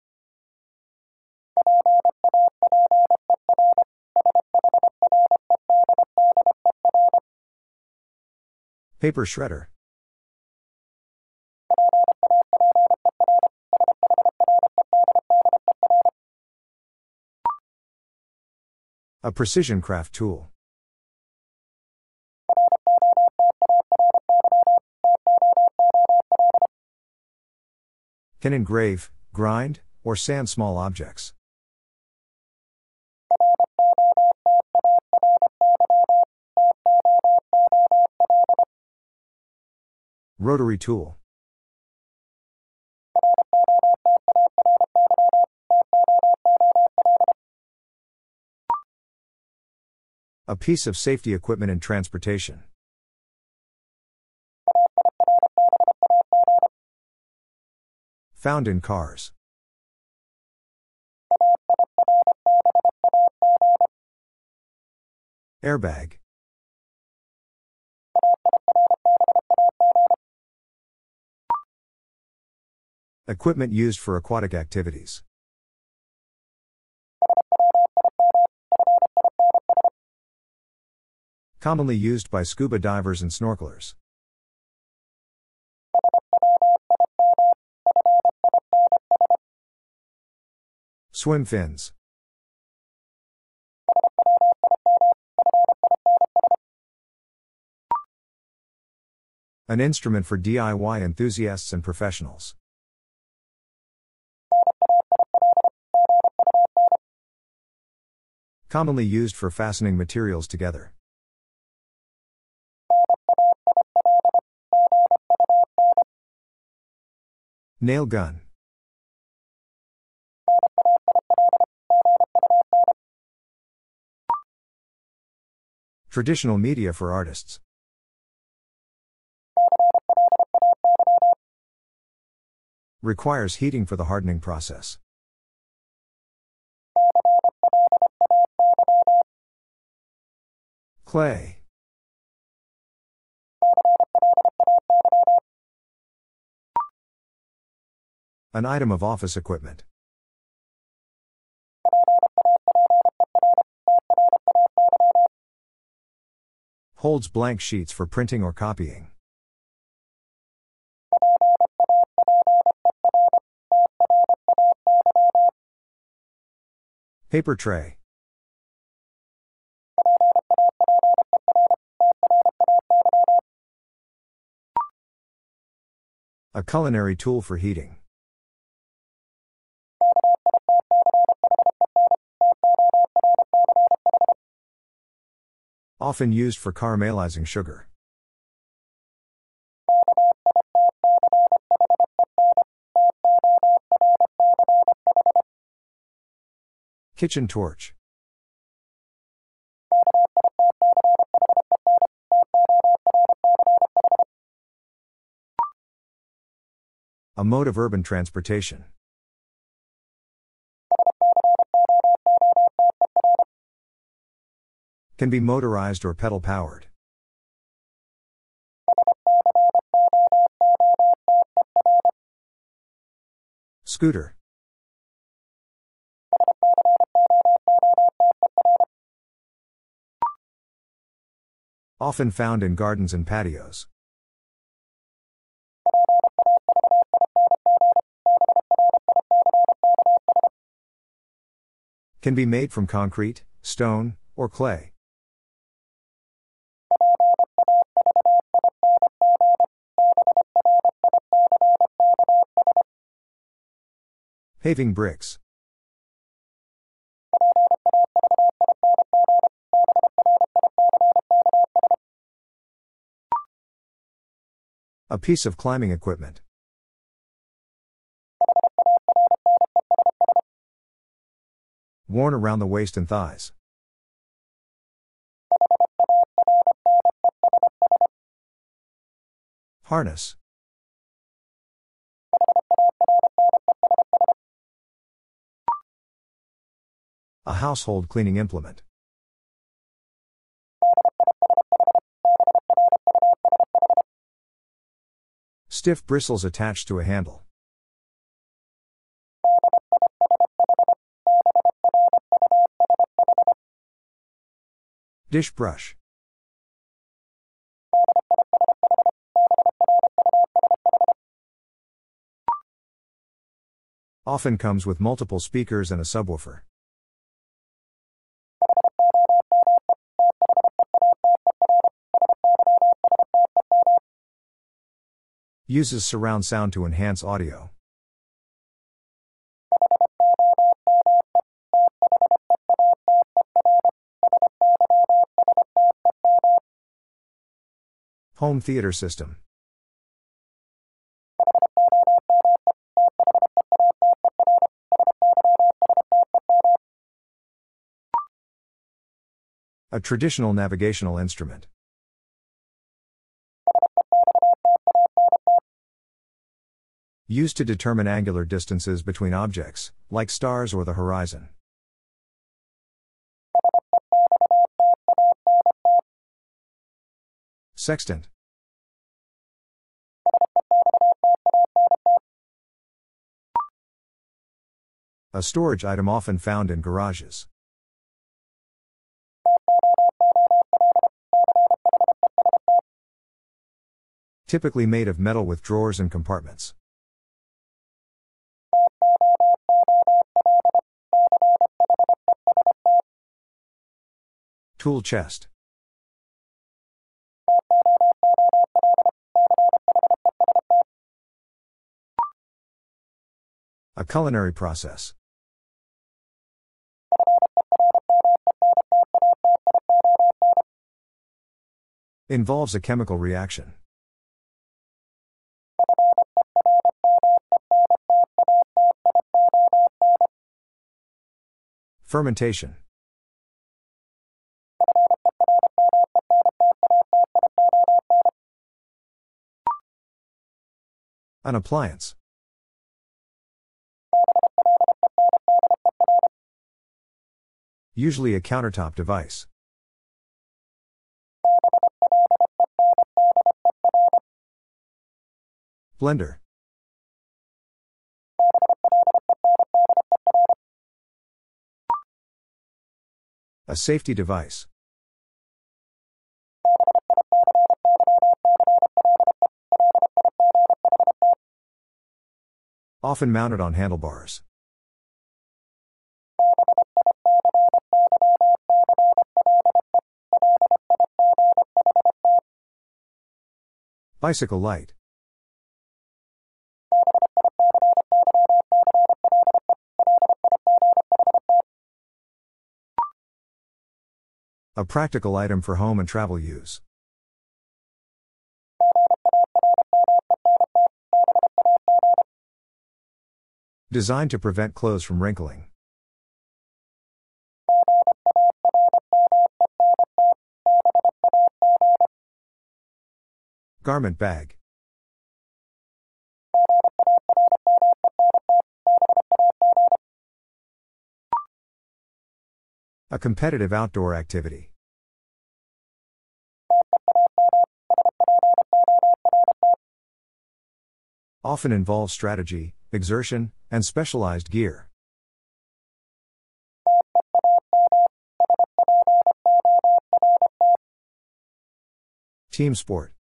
Paper shredder. A precision craft tool. Can engrave, grind, or sand small objects. Rotary tool. A piece of safety equipment in transportation. Found in cars. Airbag. Equipment used for aquatic activities. Commonly used by scuba divers and snorkelers. Swim fins. An instrument for DIY enthusiasts and professionals. Commonly used for fastening materials together. Nail gun. Traditional media for artists. Requires heating for the hardening process. Clay. An item of office equipment. Holds blank sheets for printing or copying. Paper tray. A culinary tool for heating. Often used for caramelizing sugar. Kitchen torch. A mode of urban transportation. Can be motorized or pedal powered. Scooter. Often found in gardens and patios. Can be made from concrete, stone, or clay. Paving bricks. A piece of climbing equipment. Worn around the waist and thighs. Harness. A household cleaning implement. Stiff bristles attached to a handle. Dish brush. Often comes with multiple speakers and a subwoofer. Uses surround sound to enhance audio. Home theater system. A traditional navigational instrument. Used to determine angular distances between objects, like stars or the horizon. Sextant. A storage item often found in garages. Typically made of metal with drawers and compartments. Tool chest. A culinary process. Involves a chemical reaction. Fermentation. An appliance. Usually a countertop device. Blender. A safety device. Often mounted on handlebars. Bicycle light. A practical item for home and travel use. Designed to prevent clothes from wrinkling. Garment bag. A competitive outdoor activity. Often involves strategy, exertion, and specialized gear. Team sport.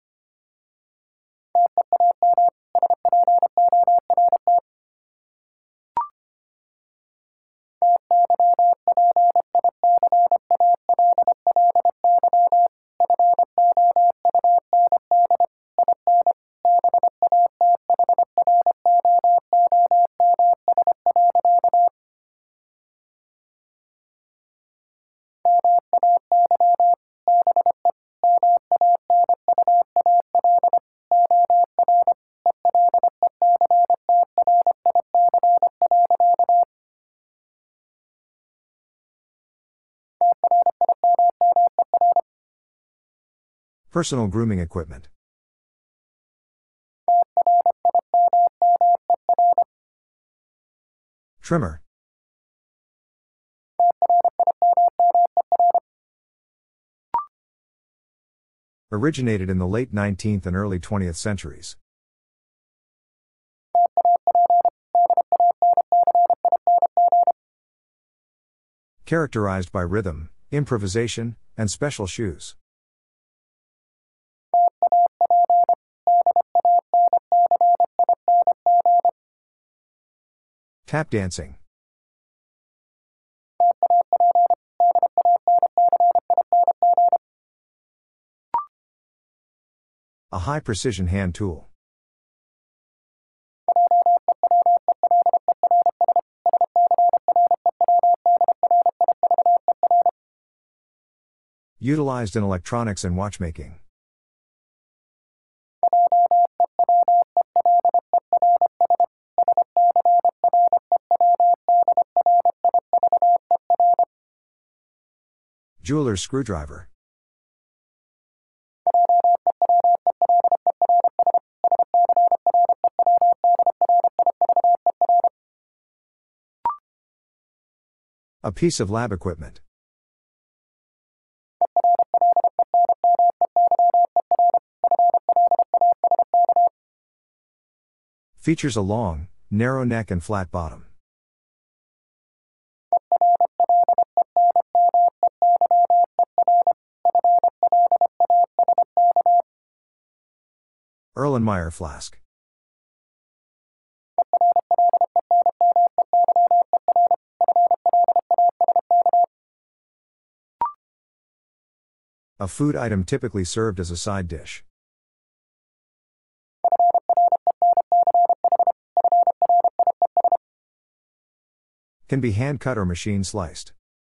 Personal grooming equipment. Trimmer. Originated in the late 19th and early 20th centuries. Characterized by rhythm, improvisation, and special shoes. Tap dancing. A high-precision hand tool. Utilized in electronics and watchmaking. Jeweler's screwdriver. A piece of lab equipment. Features a long, narrow neck and flat bottom. Erlenmeyer flask. A food item typically served as a side dish. Can be hand cut or machine sliced.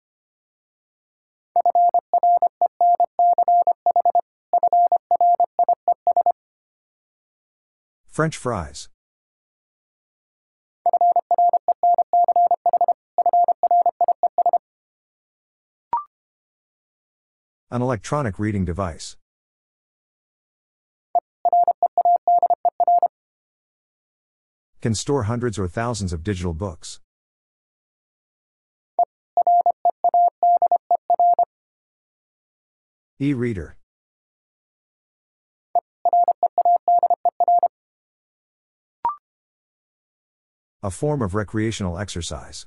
French fries. An electronic reading device. Can store hundreds or thousands of digital books. E-reader. A form of recreational exercise.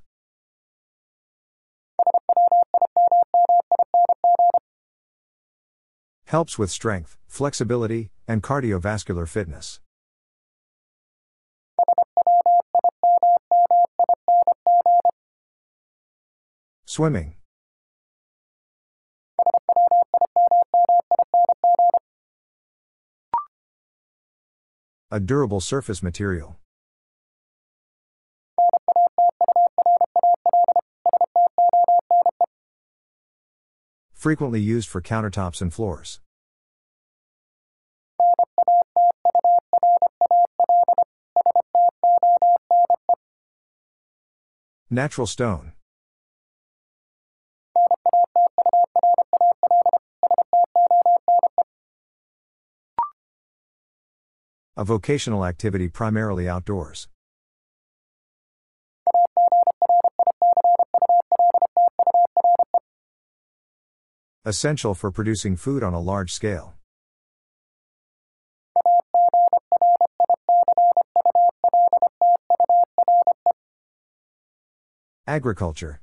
Helps with strength, flexibility, and cardiovascular fitness. Swimming. A durable surface material. Frequently used for countertops and floors. Natural stone. A vocational activity primarily outdoors. Essential for producing food on a large scale. Agriculture.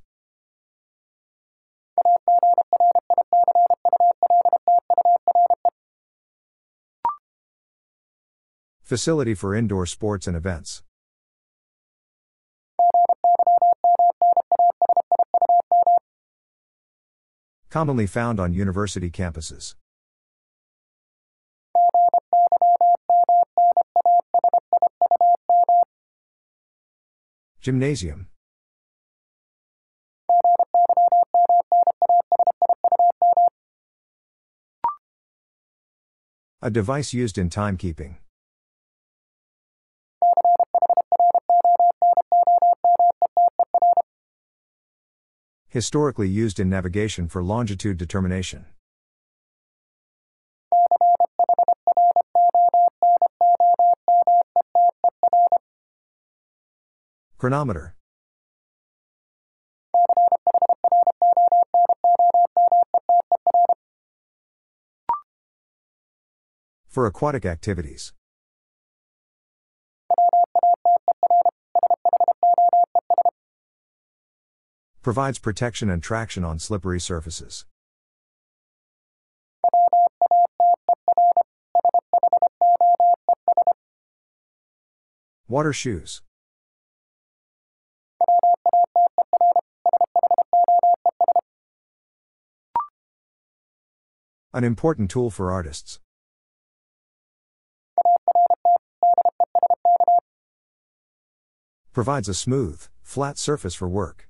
Facility for indoor sports and events. Commonly found on university campuses. Gymnasium. A device used in timekeeping. Historically used in navigation for longitude determination. Chronometer. For aquatic activities. Provides protection and traction on slippery surfaces. Water shoes. An important tool for artists. Provides a smooth, flat surface for work.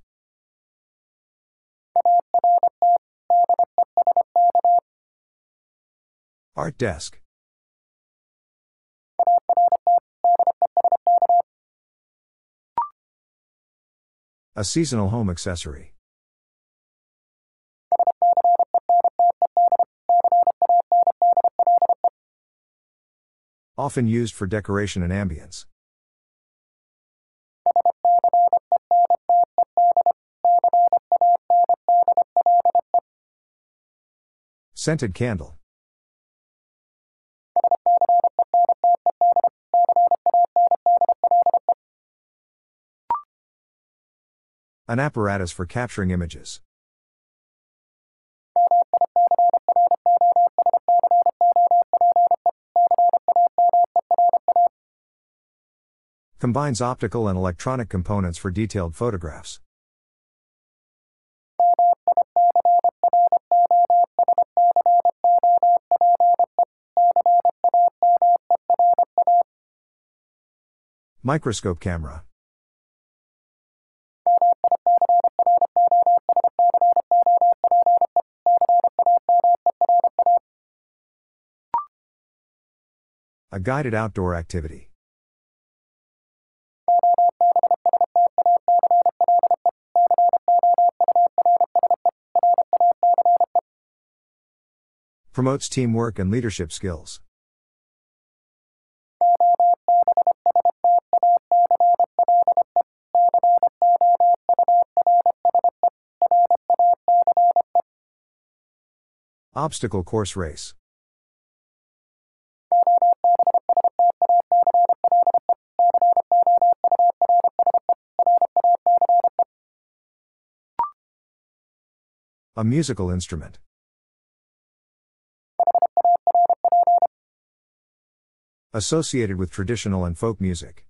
Art desk. A seasonal home accessory. Often used for decoration and ambience. Scented candle. An apparatus for capturing images. Combines optical and electronic components for detailed photographs. Microscope camera. A guided outdoor activity. Promotes teamwork and leadership skills. Obstacle course race. A musical instrument. Associated with traditional and folk music.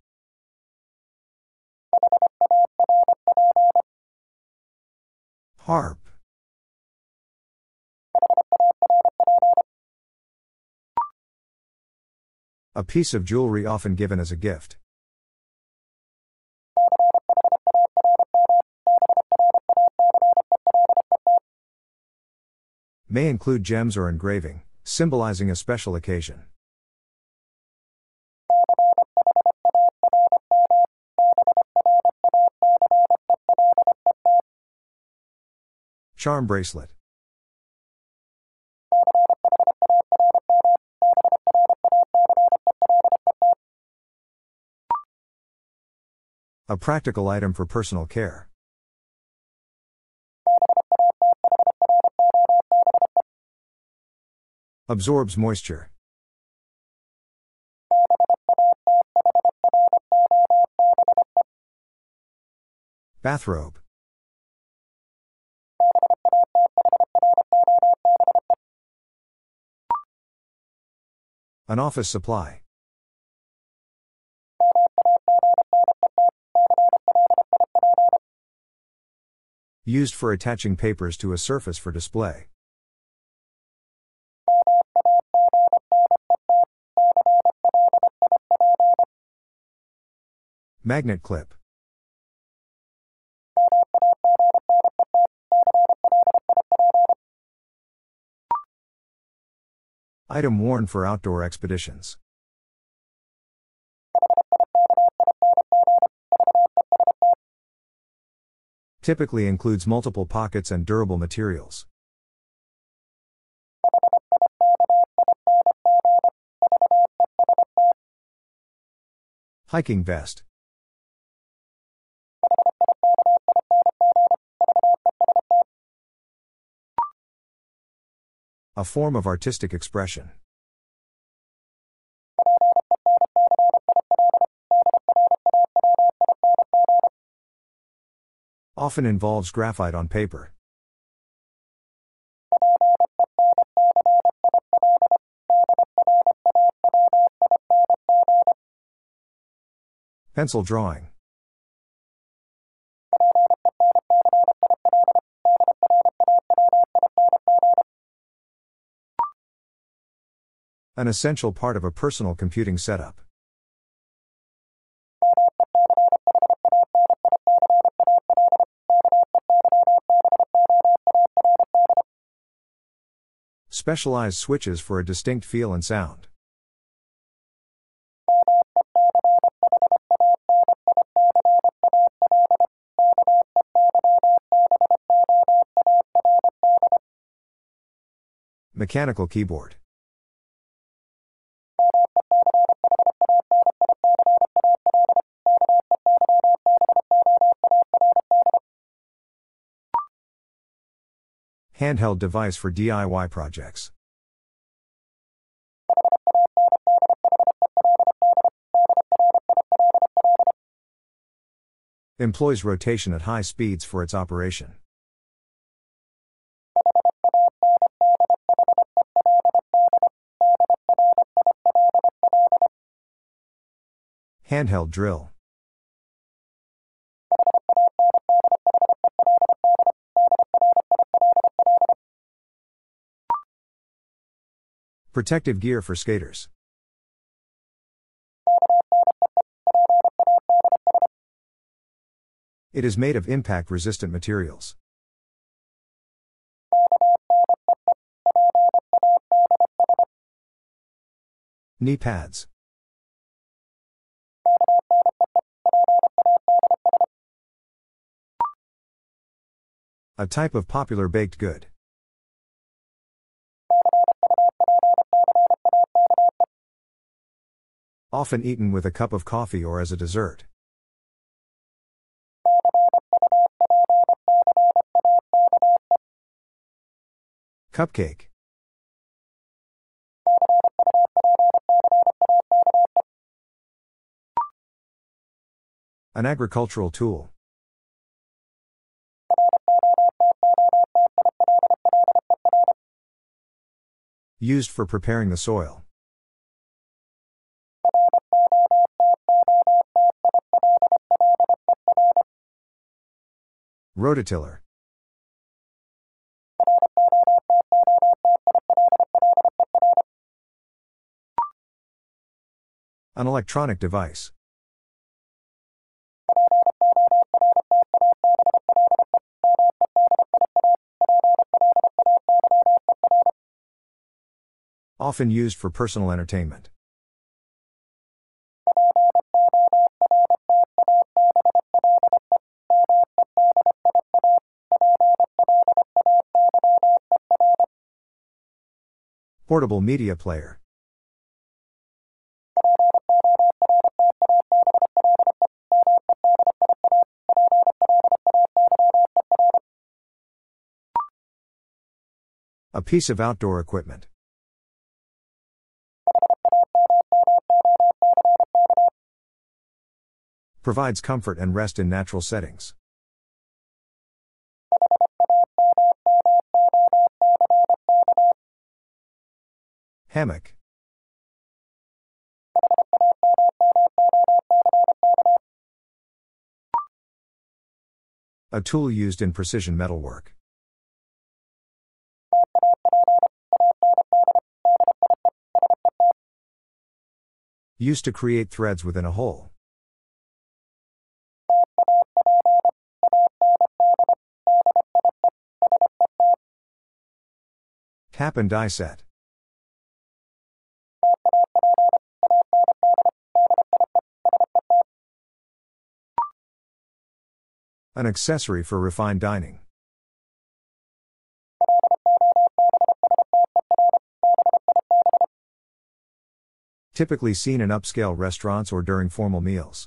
Harp. A piece of jewelry often given as a gift. May include gems or engraving, symbolizing a special occasion. Charm bracelet. A practical item for personal care. Absorbs moisture. Bathrobe. An office supply. Used for attaching papers to a surface for display. Magnet clip. Item worn for outdoor expeditions. Typically includes multiple pockets and durable materials. Hiking vest. A form of artistic expression. Often involves graphite on paper. Pencil drawing. An essential part of a personal computing setup. Specialized switches for a distinct feel and sound. Mechanical keyboard. Handheld device for DIY projects. Employs rotation at high speeds for its operation. Handheld drill. Protective gear for skaters. It is made of impact-resistant materials. Knee pads. A type of popular baked good. Often eaten with a cup of coffee or as a dessert. Cupcake. An agricultural tool. Used for preparing the soil. Rototiller. An electronic device. Often used for personal entertainment. Portable media player. A piece of outdoor equipment. Provides comfort and rest in natural settings. Hammock. A tool used in precision metalwork. Used to create threads within a hole. Tap and die set. An accessory for refined dining. Typically seen in upscale restaurants or during formal meals.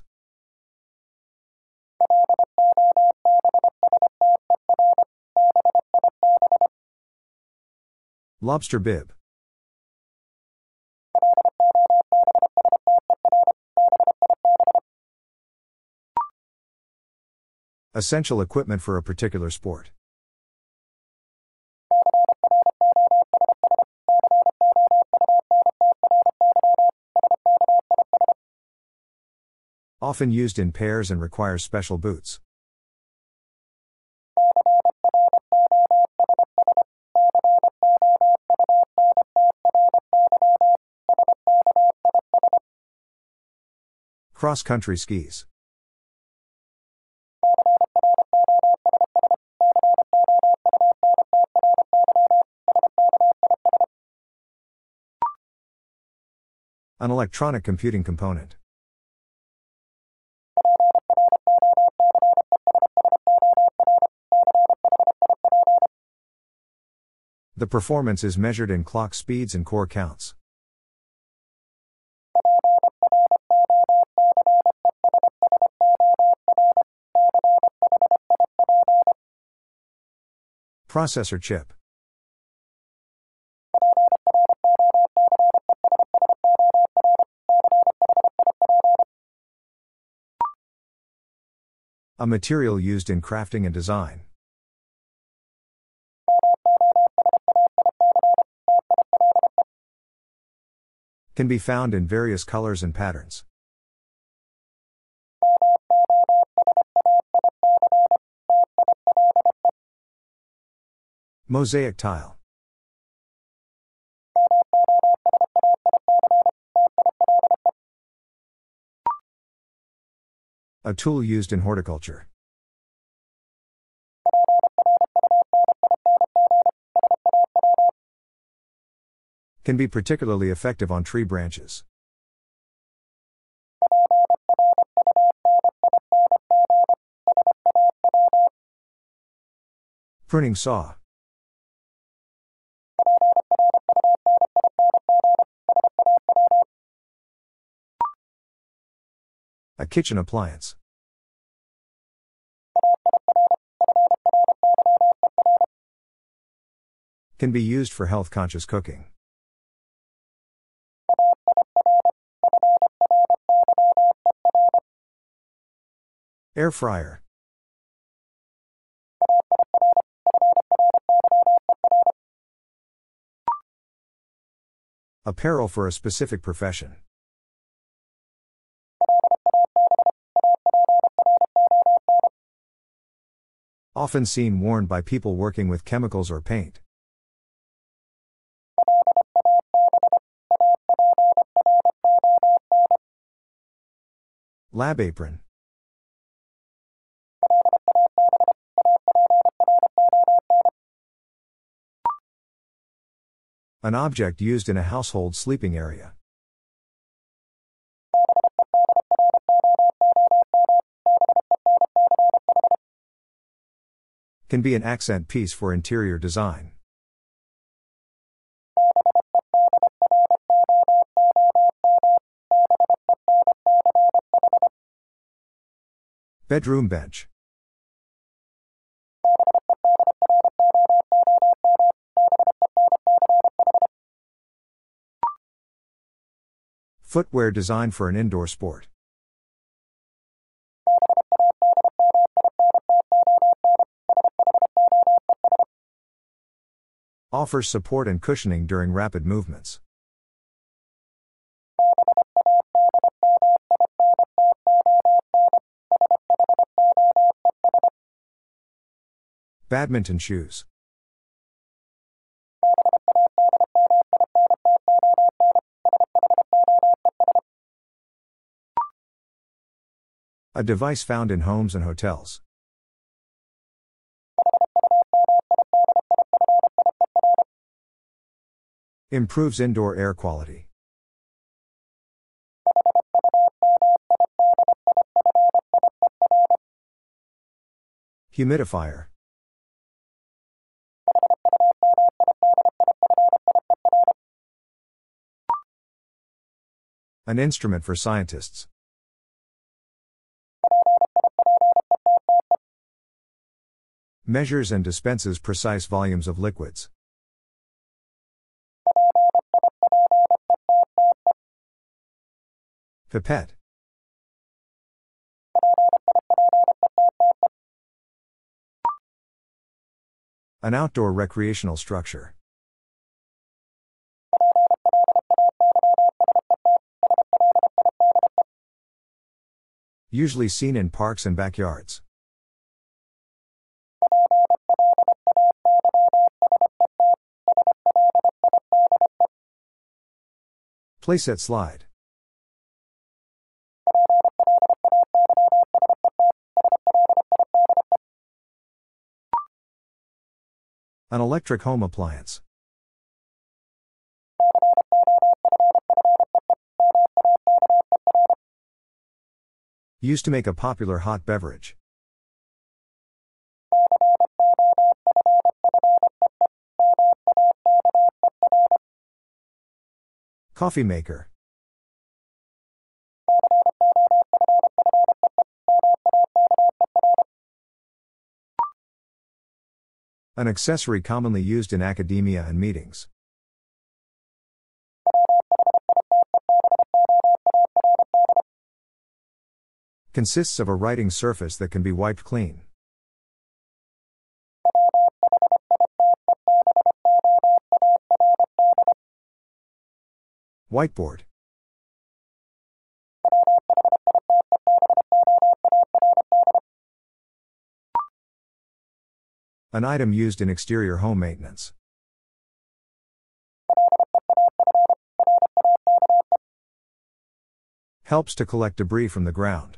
Lobster bib. Essential equipment for a particular sport. Often used in pairs and requires special boots. Cross-country skis. An electronic computing component. The performance is measured in clock speeds and core counts. Processor chip. A material used in crafting and design. Can be found in various colors and patterns. Mosaic tile. A tool used in horticulture. Can be particularly effective on tree branches. Pruning saw. A kitchen appliance. Can be used for health-conscious cooking. Air fryer. Apparel for a specific profession. Often seen worn by people working with chemicals or paint. Lab apron. An object used in a household sleeping area. Can be an accent piece for interior design. Bedroom bench. Footwear designed for an indoor sport. Offers support and cushioning during rapid movements. Badminton shoes. A device found in homes and hotels. Improves indoor air quality. Humidifier. An instrument for scientists. Measures and dispenses precise volumes of liquids. Pipette. An outdoor recreational structure. Usually seen in parks and backyards. Playset slide. An electric home appliance. Used to make a popular hot beverage. Coffee maker. An accessory commonly used in academia and meetings. Consists of a writing surface that can be wiped clean. Whiteboard. An item used in exterior home maintenance. Helps to collect debris from the ground.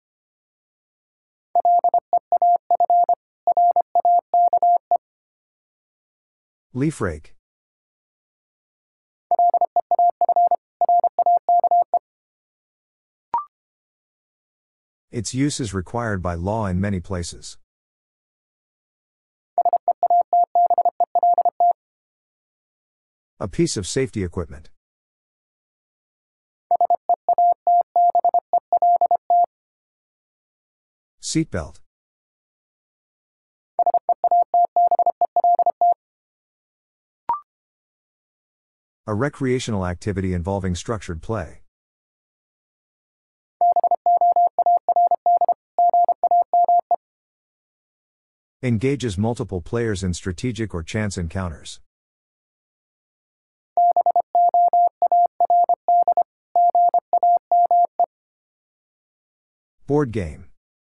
Leaf rake. Its use is required by law in many places. A piece of safety equipment. Seatbelt. A recreational activity involving structured play. Engages multiple players in strategic or chance encounters. Board game.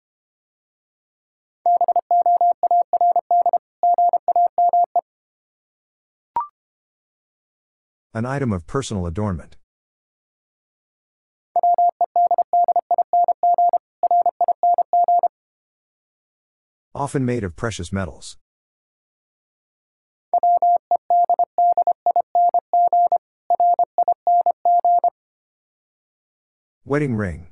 An item of personal adornment. Often made of precious metals. Wedding ring.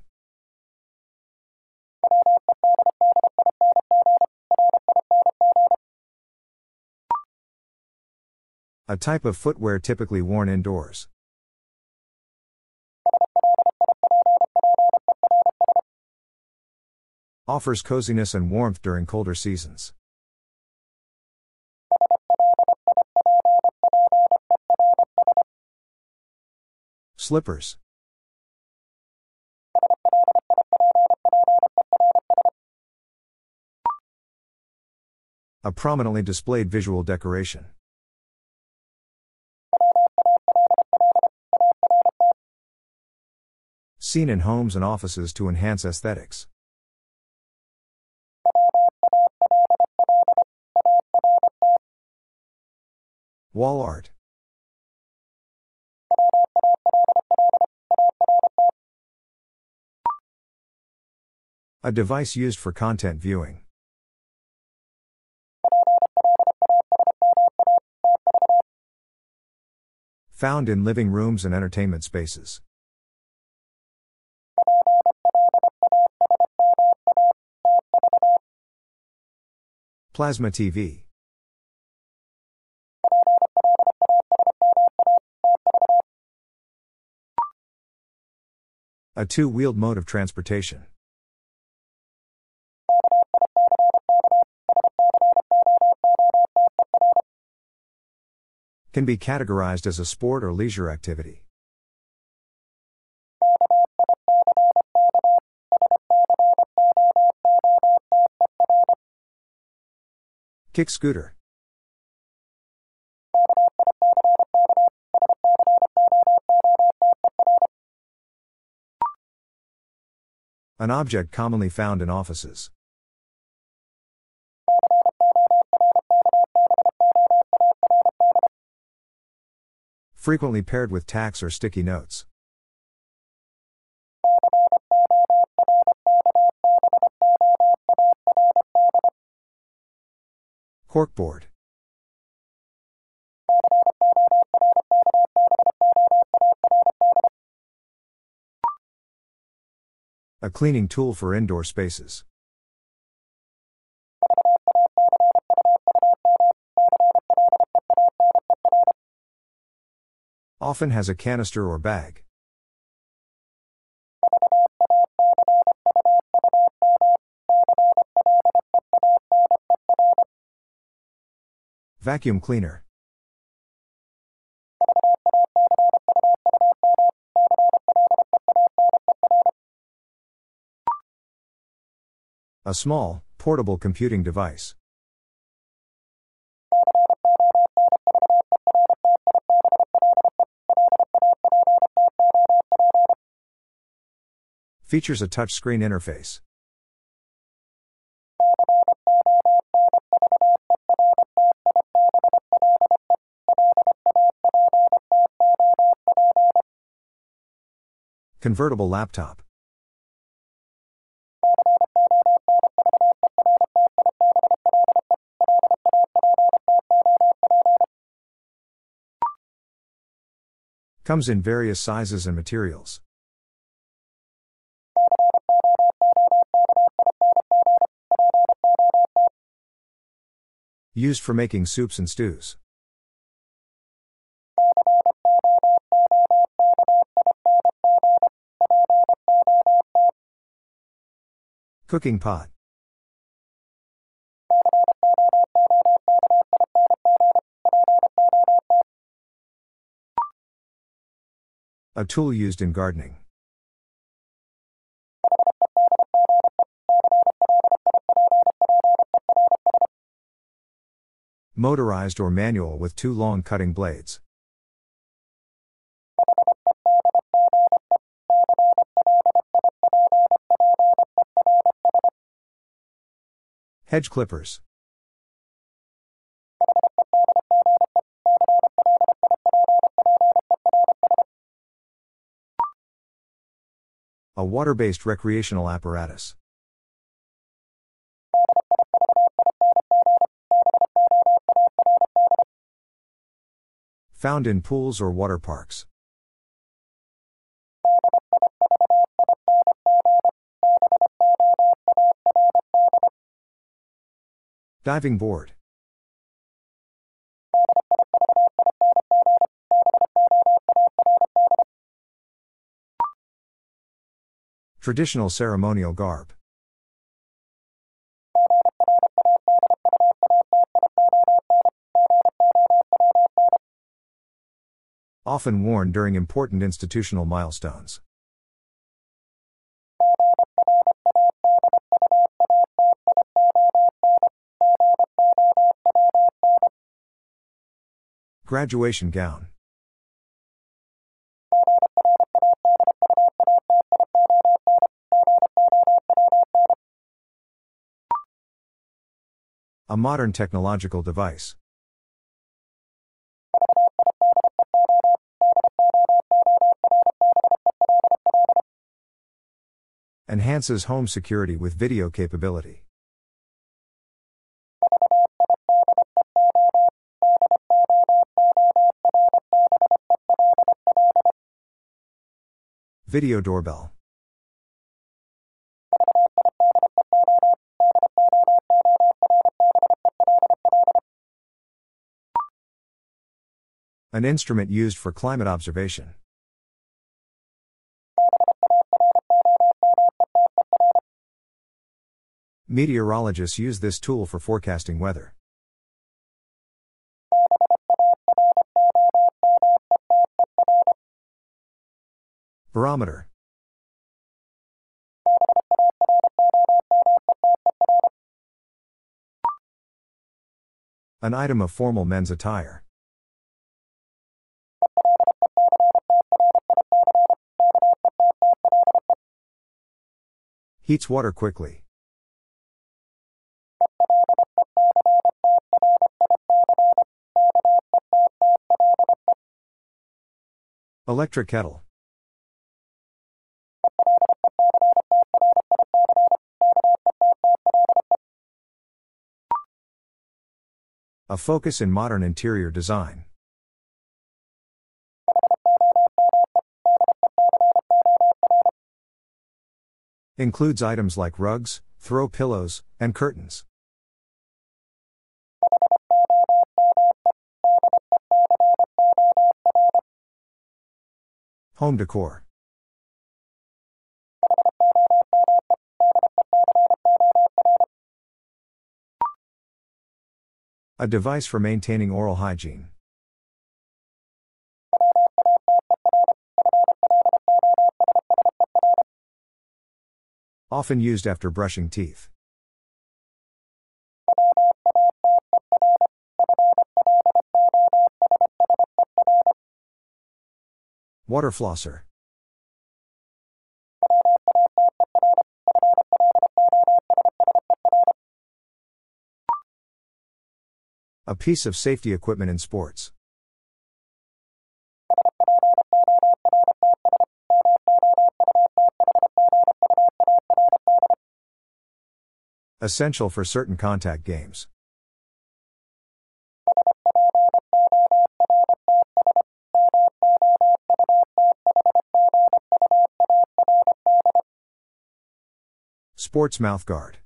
A type of footwear typically worn indoors. Offers coziness and warmth during colder seasons. Slippers. A prominently displayed visual decoration. Seen in homes and offices to enhance aesthetics. Wall art. A device used for content viewing. Found in living rooms and entertainment spaces. Plasma TV. A two-wheeled mode of transportation. Can be categorized as a sport or leisure activity. Kick scooter. An object commonly found in offices. Frequently paired with tacks or sticky notes. Corkboard. A cleaning tool for indoor spaces. Often has a canister or bag. Vacuum cleaner. A small, portable computing device. Features a touchscreen interface. Convertible laptop. Comes in various sizes and materials. Used for making soups and stews. Cooking pot. A tool used in gardening. Motorized or manual with two long cutting blades. Hedge clippers. A water-based recreational apparatus. Found in pools or water parks. Diving board. Traditional ceremonial garb. Often worn during important institutional milestones. Graduation gown. A modern technological device. Enhances home security with video capability. Video doorbell. An instrument used for climate observation. Meteorologists use this tool for forecasting weather. Barometer. An item of formal men's attire. Heats water quickly. Electric kettle. A focus in modern interior design. Includes items like rugs, throw pillows, and curtains. Home decor. A device for maintaining oral hygiene. Often used after brushing teeth. Water flosser. A piece of safety equipment in sports. Essential for certain contact games. Sports mouthguard.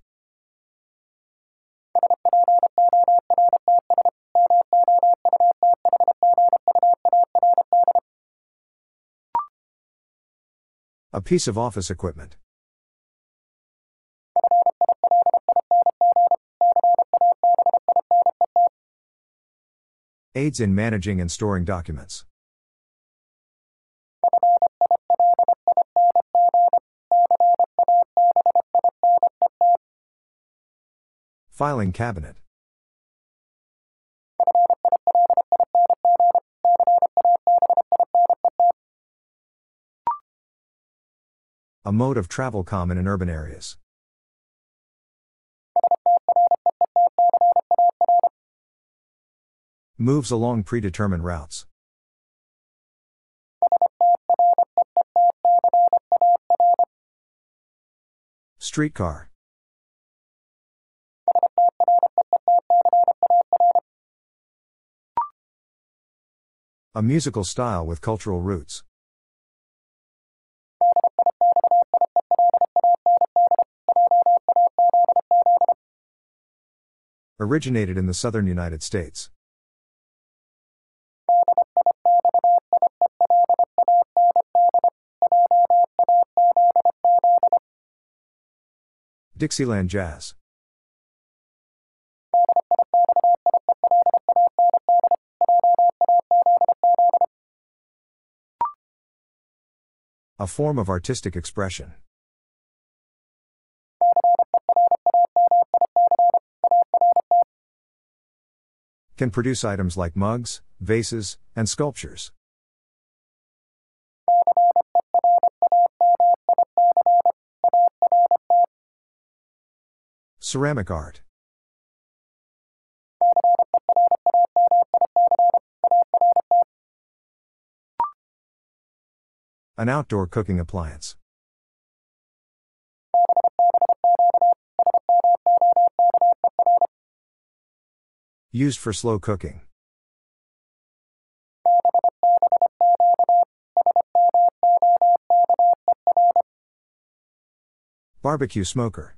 A piece of office equipment. Aids in managing and storing documents. Filing cabinet. A mode of travel common in urban areas. Moves along predetermined routes. Streetcar. A musical style with cultural roots. Originated in the southern United States. Dixieland Jazz. A form of artistic expression. Can produce items like mugs, vases, and sculptures. Ceramic art. An outdoor cooking appliance. Used for slow cooking. Barbecue smoker.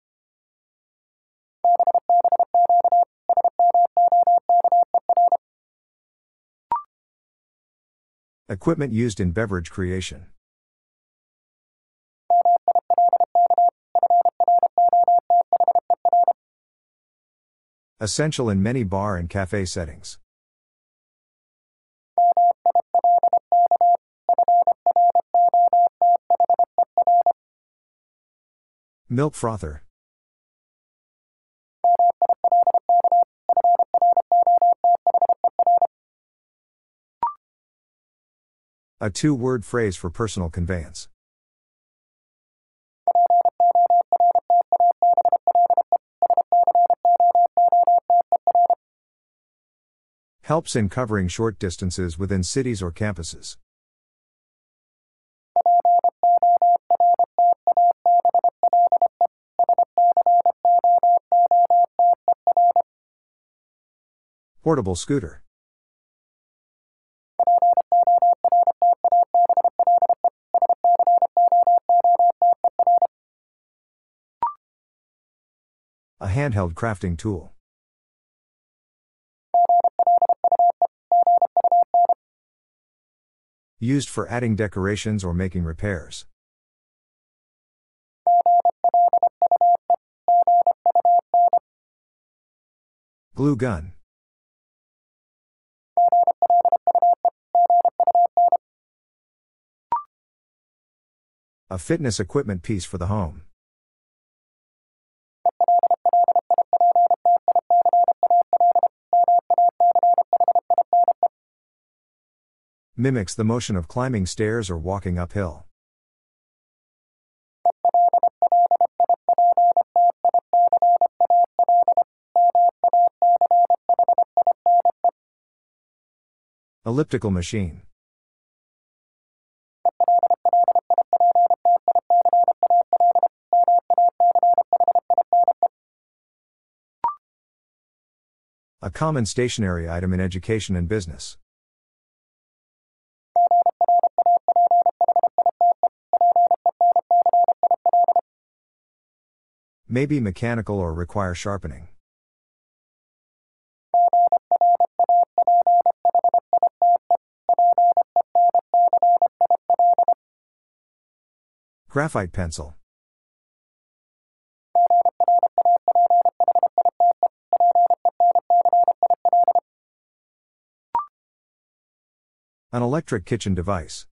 Equipment used in beverage creation. Essential in many bar and cafe settings. Milk frother. A two-word phrase for personal conveyance. Helps in covering short distances within cities or campuses. Portable scooter. A handheld crafting tool. Used for adding decorations or making repairs. Glue gun. A fitness equipment piece for the home. Mimics the motion of climbing stairs or walking uphill. Elliptical machine. A common stationary item in education and business. May be mechanical or require sharpening. Graphite pencil. An electric kitchen device.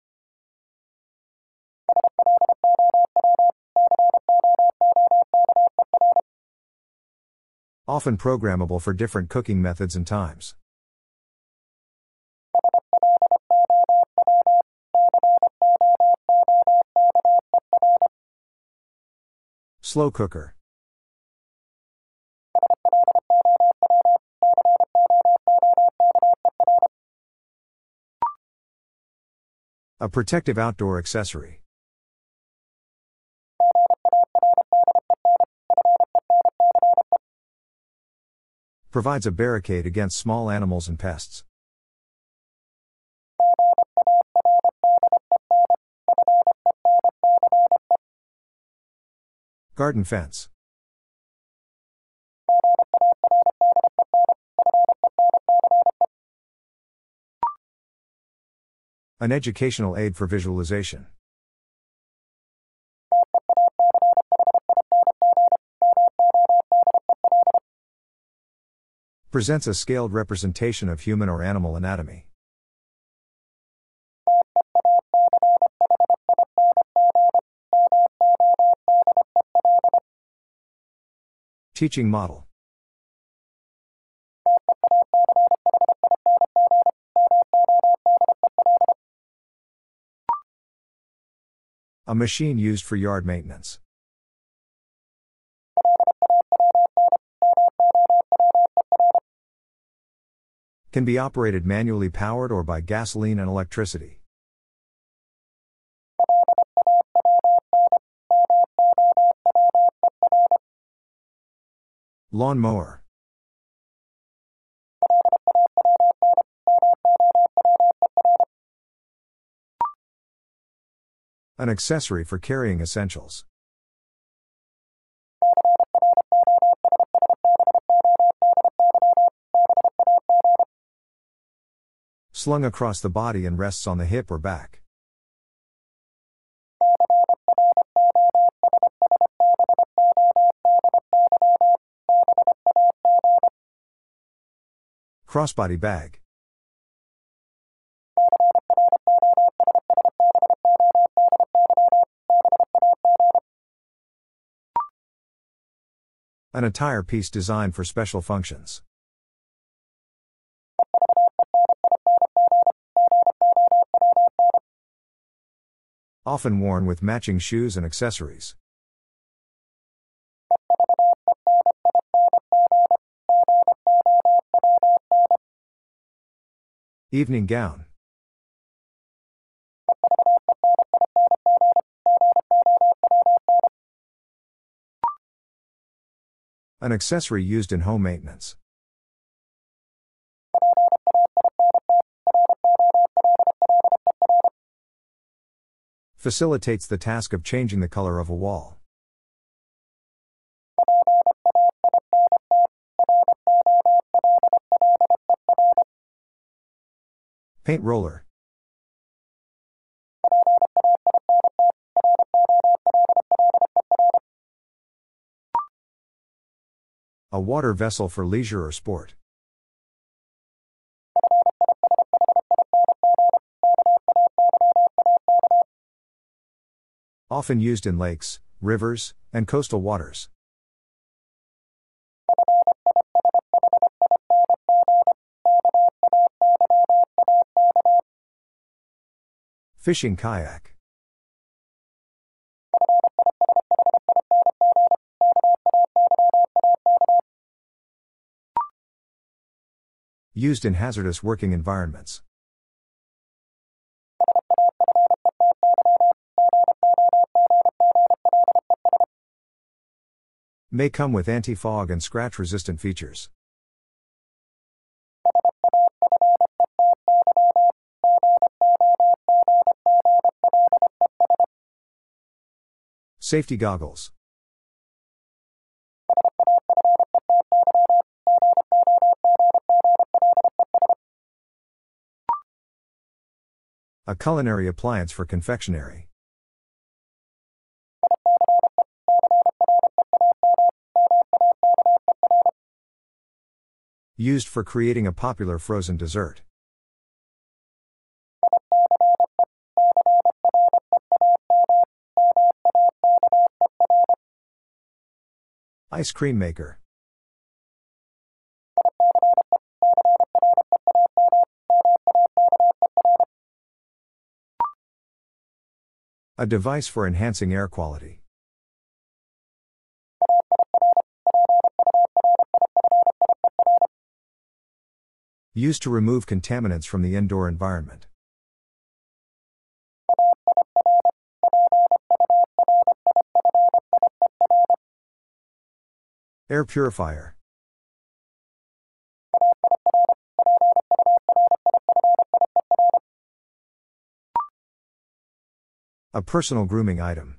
Often programmable for different cooking methods and times. Slow cooker. A protective outdoor accessory. Provides a barricade against small animals and pests. Garden fence. An educational aid for visualization. Presents a scaled representation of human or animal anatomy. Teaching model. A machine used for yard maintenance. Can be operated manually powered or by gasoline and electricity. Lawn mower. An accessory for carrying essentials. Slung across the body and rests on the hip or back. Crossbody bag. An attire piece designed for special functions. Often worn with matching shoes and accessories. Evening gown. An accessory used in home maintenance. Facilitates the task of changing the color of a wall. Paint roller. A water vessel for leisure or sport. Often used in lakes, rivers, and coastal waters. Fishing kayak. Used in hazardous working environments. May come with anti-fog and scratch-resistant features. Safety goggles. A culinary appliance for confectionery. Used for creating a popular frozen dessert. Ice cream maker. A device for enhancing air quality. Used to remove contaminants from the indoor environment. Air purifier. A personal grooming item.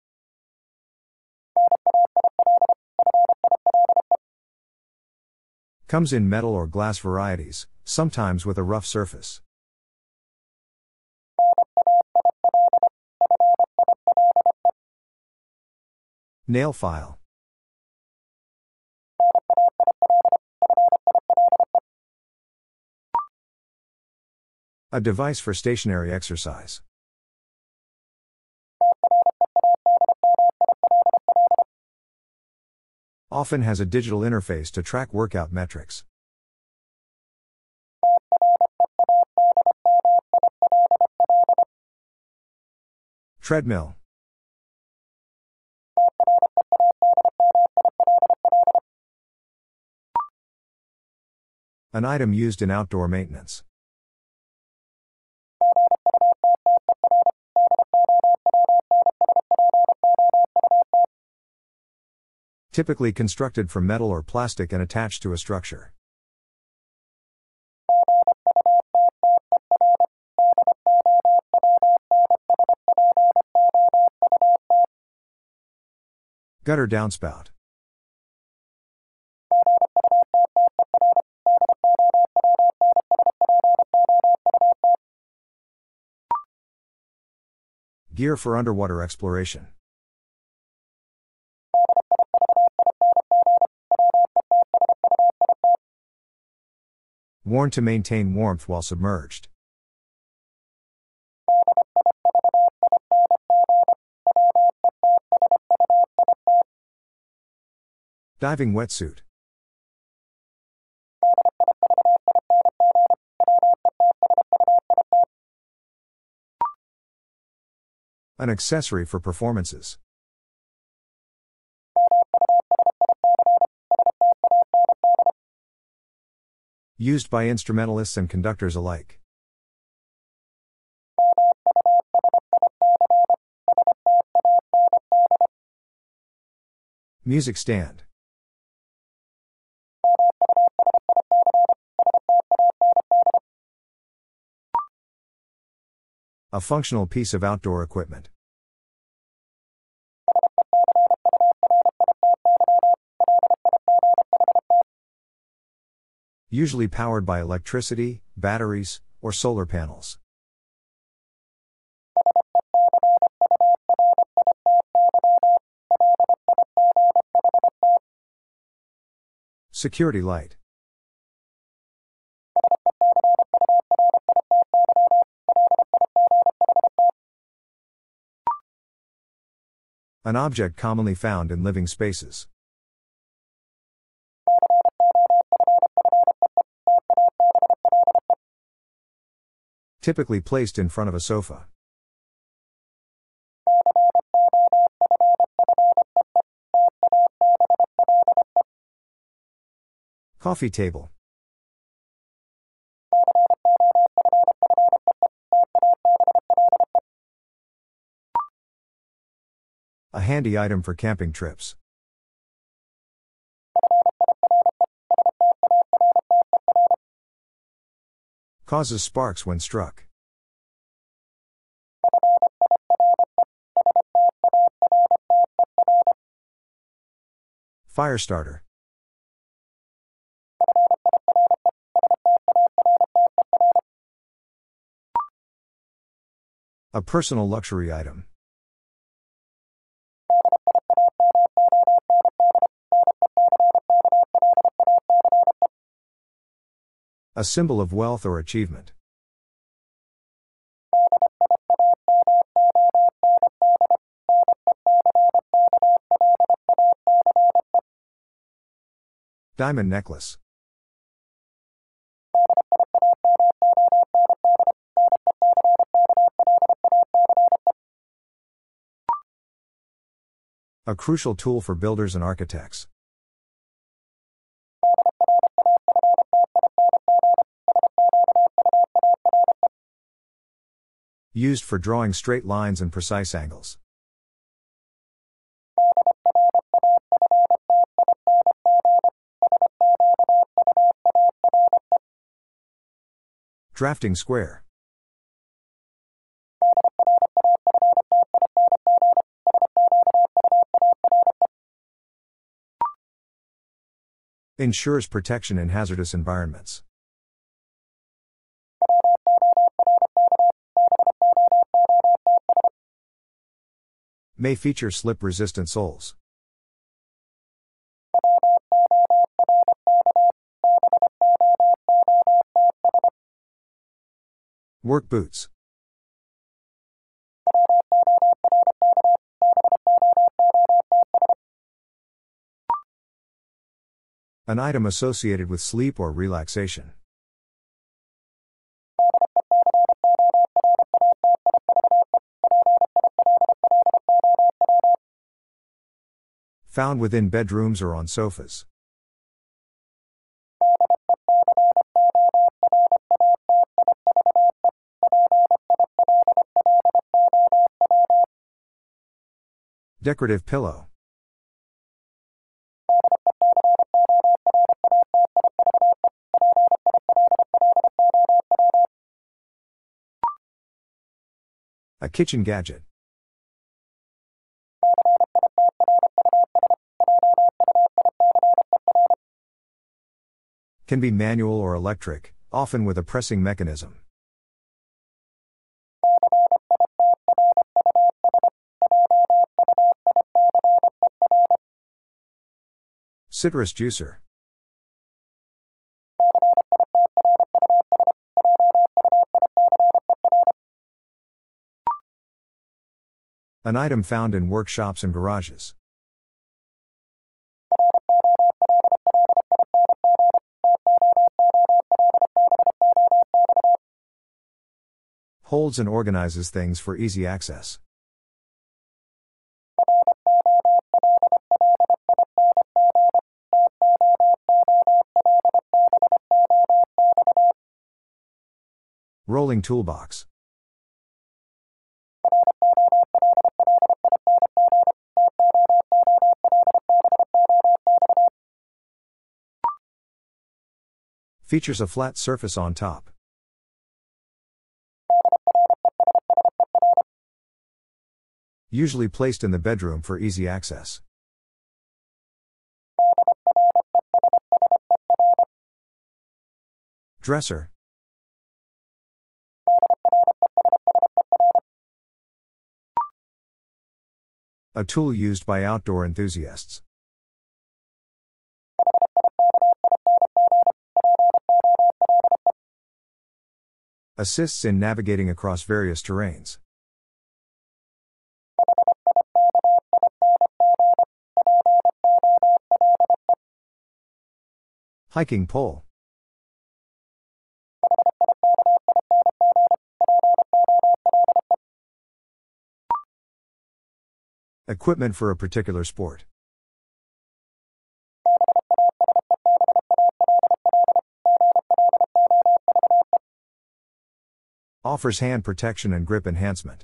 Comes in metal or glass varieties, sometimes with a rough surface. Nail file. A device for stationary exercise. Often has a digital interface to track workout metrics. Treadmill. An item used in outdoor maintenance. Typically constructed from metal or plastic and attached to a structure. Gutter downspout. Gear for underwater exploration. Worn to maintain warmth while submerged. Diving wetsuit. An accessory for performances. Used by instrumentalists and conductors alike. Music stand. A functional piece of outdoor equipment. Usually powered by electricity, batteries, or solar panels. Security light. An object commonly found in living spaces. Typically placed in front of a sofa. Coffee table. A handy item for camping trips. Causes sparks when struck. Fire starter. A personal luxury item. A symbol of wealth or achievement. Diamond necklace. A crucial tool for builders and architects. Used for drawing straight lines and precise angles. Drafting square. Ensures protection in hazardous environments. May feature slip-resistant soles. Work boots. An item associated with sleep or relaxation. Found within bedrooms or on sofas. Decorative pillow. A kitchen gadget. Can be manual or electric, often with a pressing mechanism. Citrus juicer. An item found in workshops and garages. Holds and organizes things for easy access. Rolling toolbox. Features a flat surface on top. Usually placed in the bedroom for easy access. Dresser. A tool used by outdoor enthusiasts. Assists in navigating across various terrains. Hiking pole. Equipment for a particular sport. Offers hand protection and grip enhancement.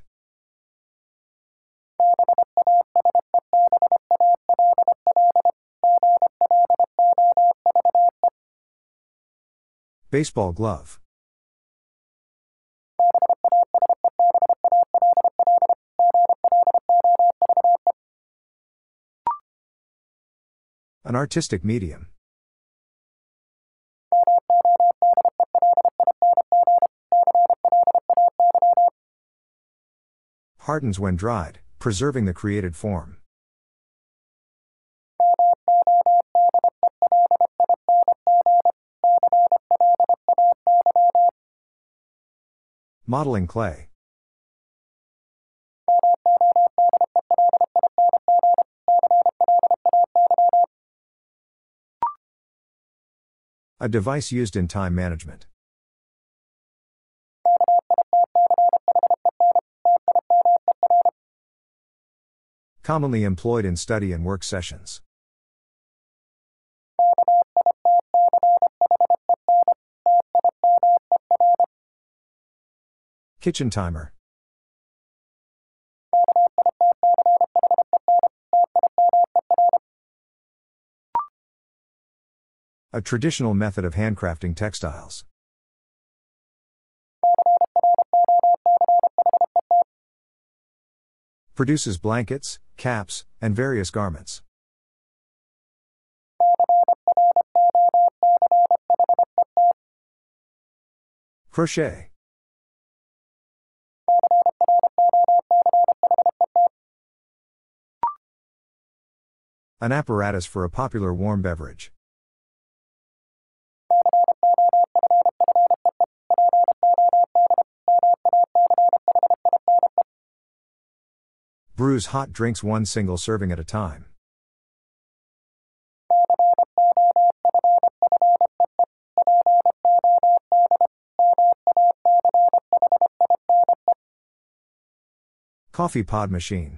Baseball glove. An artistic medium. Hardens when dried, preserving the created form. Modeling clay. A device used in time management. Commonly employed in study and work sessions. Kitchen timer. A traditional method of handcrafting textiles. Produces blankets, caps, and various garments. Crochet. An apparatus for a popular warm beverage. Brews hot drinks one single serving at a time. Coffee pod machine.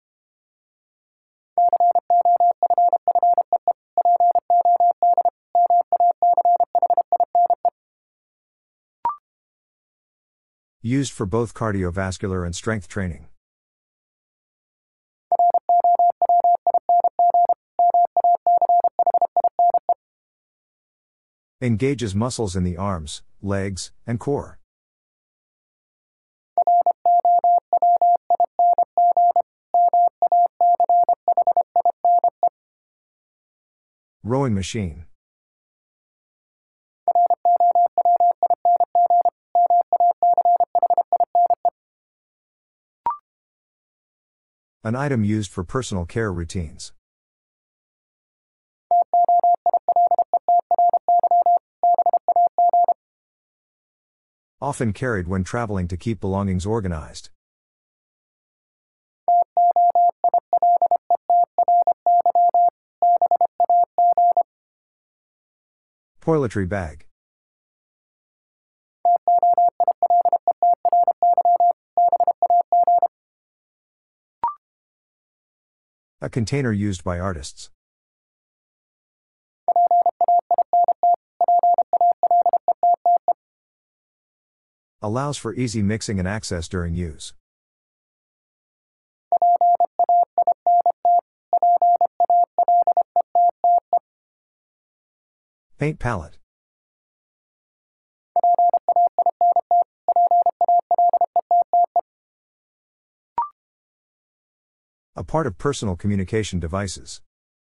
Used for both cardiovascular and strength training. Engages muscles in the arms, legs, and core. Rowing machine. An item used for personal care routines. Often carried when traveling to keep belongings organized. Toiletry bag. A container used by artists. Allows for easy mixing and access during use. Paint palette. A part of personal communication devices.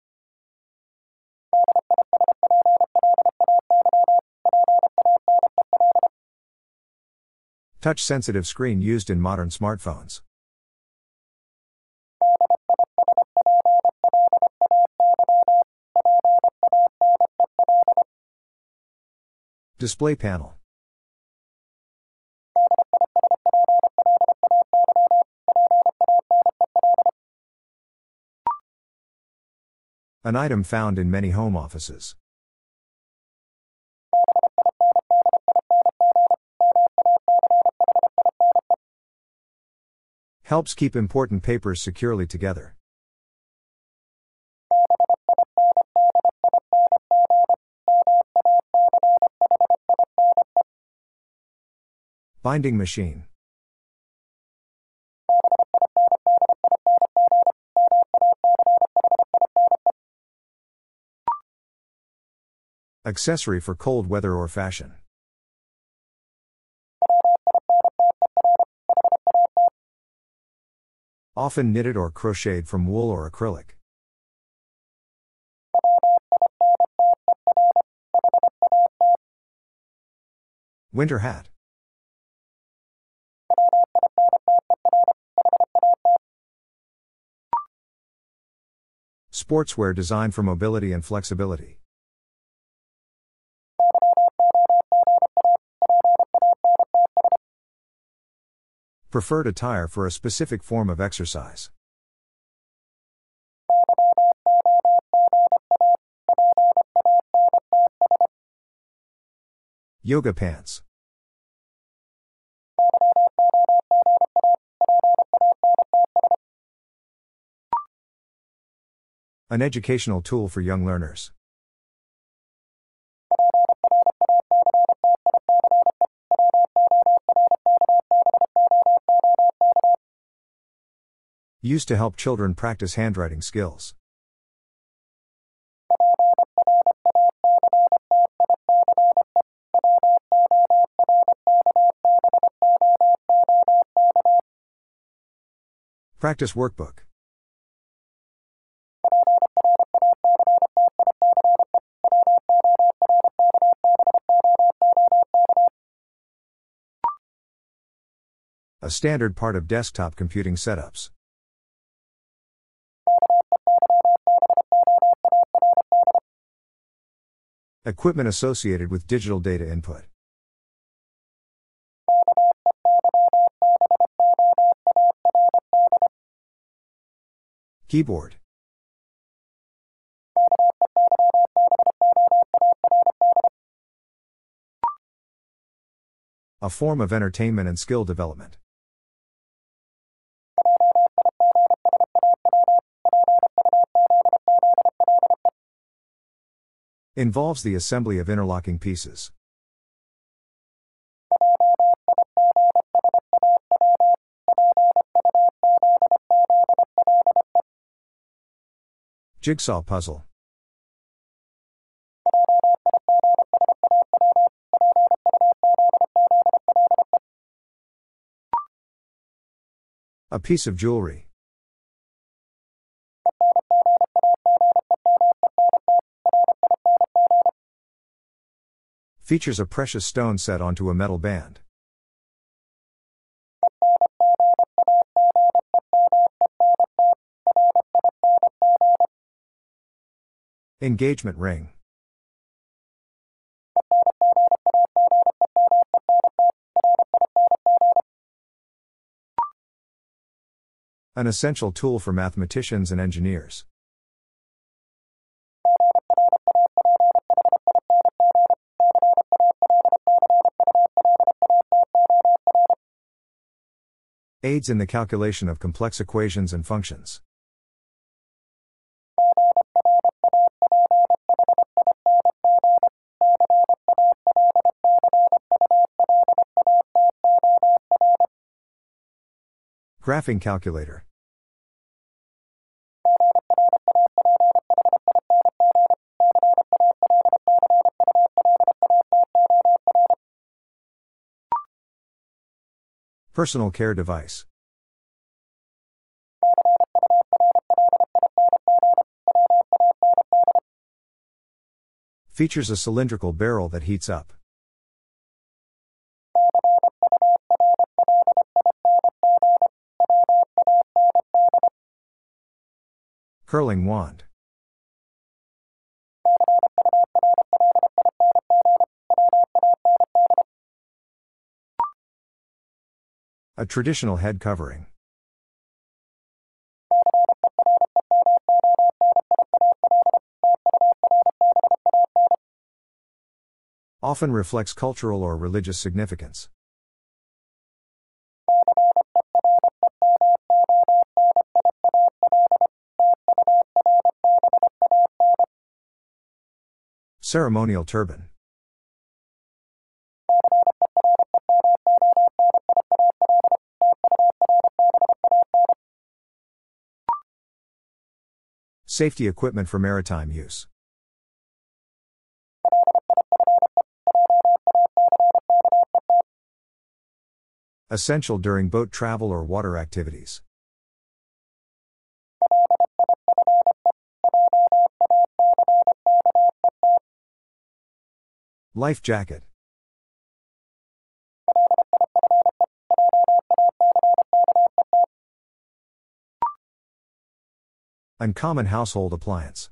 Touch-sensitive screen used in modern smartphones. Display panel. An item found in many home offices. Helps keep important papers securely together. Binding machine. Accessory for cold weather or fashion. Often knitted or crocheted from wool or acrylic. Winter hat. Sportswear designed for mobility and flexibility. Preferred attire for a specific form of exercise. Yoga pants. An educational tool for young learners. Used to help children practice handwriting skills. Practice workbook. A standard part of desktop computing setups. Equipment associated with digital data input. Keyboard. A form of entertainment and skill development. Involves the assembly of interlocking pieces. Jigsaw puzzle. A piece of jewelry. Features a precious stone set onto a metal band. Engagement ring. An essential tool for mathematicians and engineers. Aids in the calculation of complex equations and functions. Graphing calculator. Personal care device. Features a cylindrical barrel that heats up. Curling wand. A traditional head covering. Often reflects cultural or religious significance. Ceremonial turban. Safety equipment for maritime use. Essential during boat travel or water activities. Life jacket. Uncommon household appliance.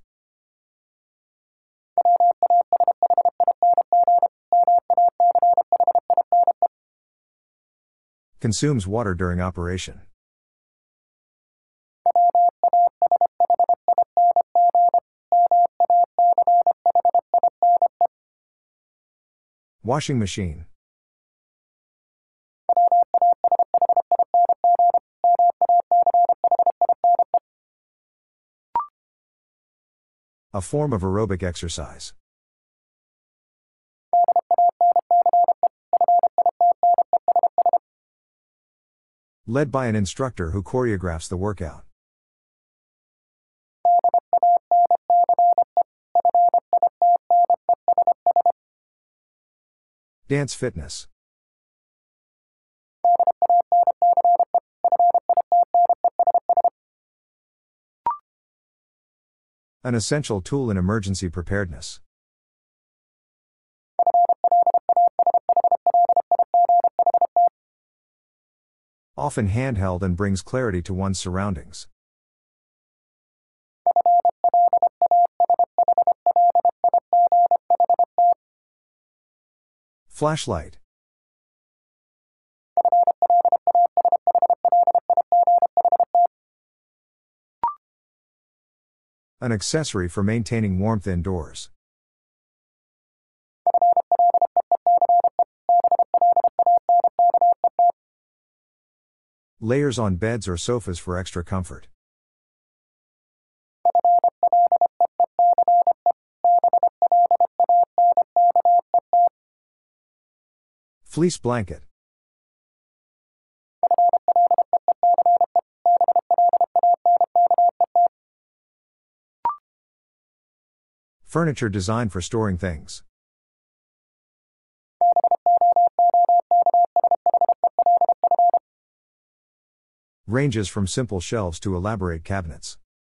Consumes water during operation. Washing machine. A form of aerobic exercise. Led by an instructor who choreographs the workout. Dance fitness. An essential tool in emergency preparedness. Often handheld and brings clarity to one's surroundings. Flashlight. An accessory for maintaining warmth indoors. Layers on beds or sofas for extra comfort. Fleece blanket. Furniture designed for storing things. Ranges from simple shelves to elaborate cabinets.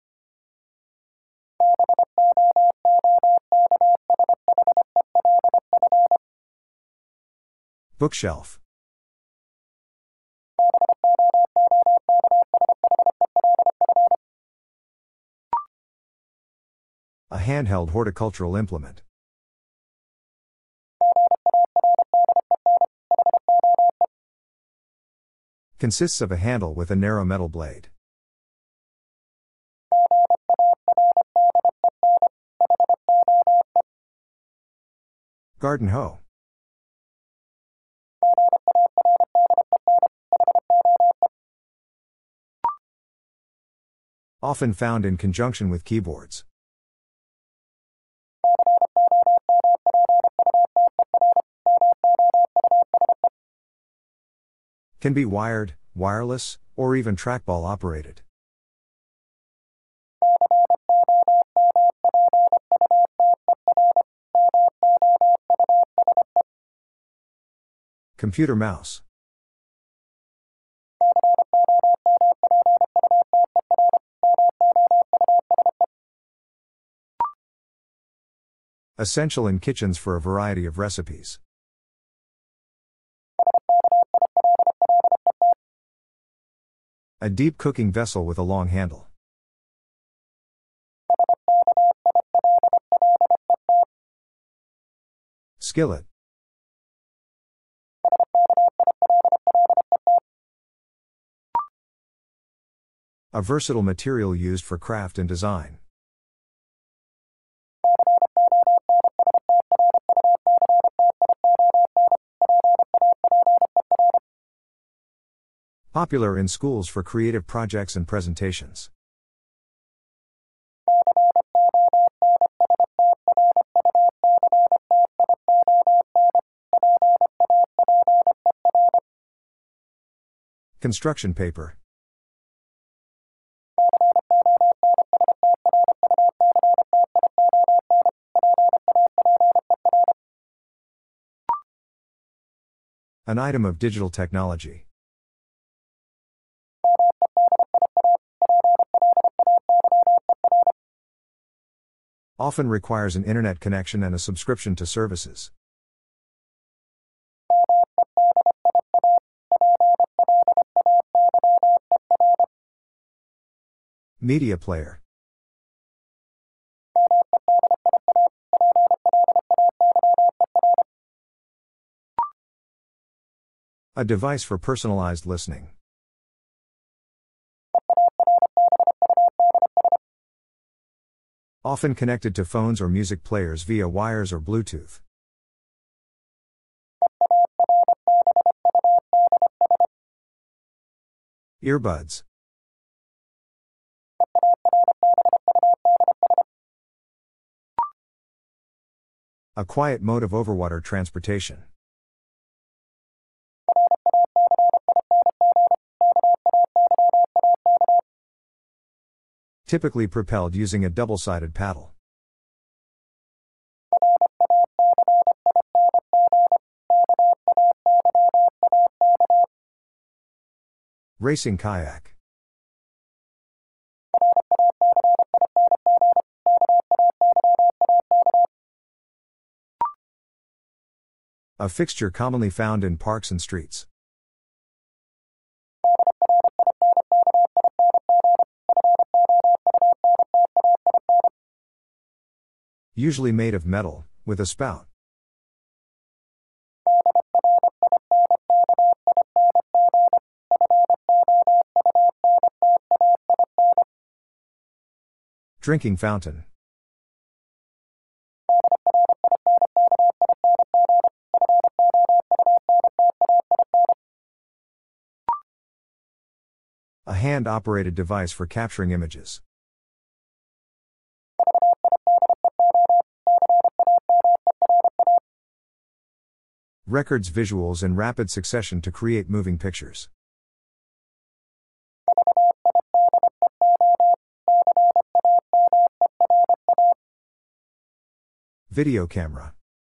Bookshelf. A handheld horticultural implement. Consists of a handle with a narrow metal blade. Garden hoe. Often found in conjunction with keyboards. Can be wired, wireless, or even trackball operated. Computer mouse. Essential in kitchens for a variety of recipes. A deep cooking vessel with a long handle. Skillet. A versatile material used for craft and design. Popular in schools for creative projects and presentations. Construction paper. An item of digital technology. Often requires an internet connection and a subscription to services. Media player. A device for personalized listening. Often connected to phones or music players via wires or Bluetooth. Earbuds. A quiet mode of overwater transportation. Typically propelled using a double-sided paddle. Racing kayak. A fixture commonly found in parks and streets. Usually made of metal, with a spout. Drinking fountain. A hand-operated device for capturing images. Records visuals in rapid succession to create moving pictures. Video camera.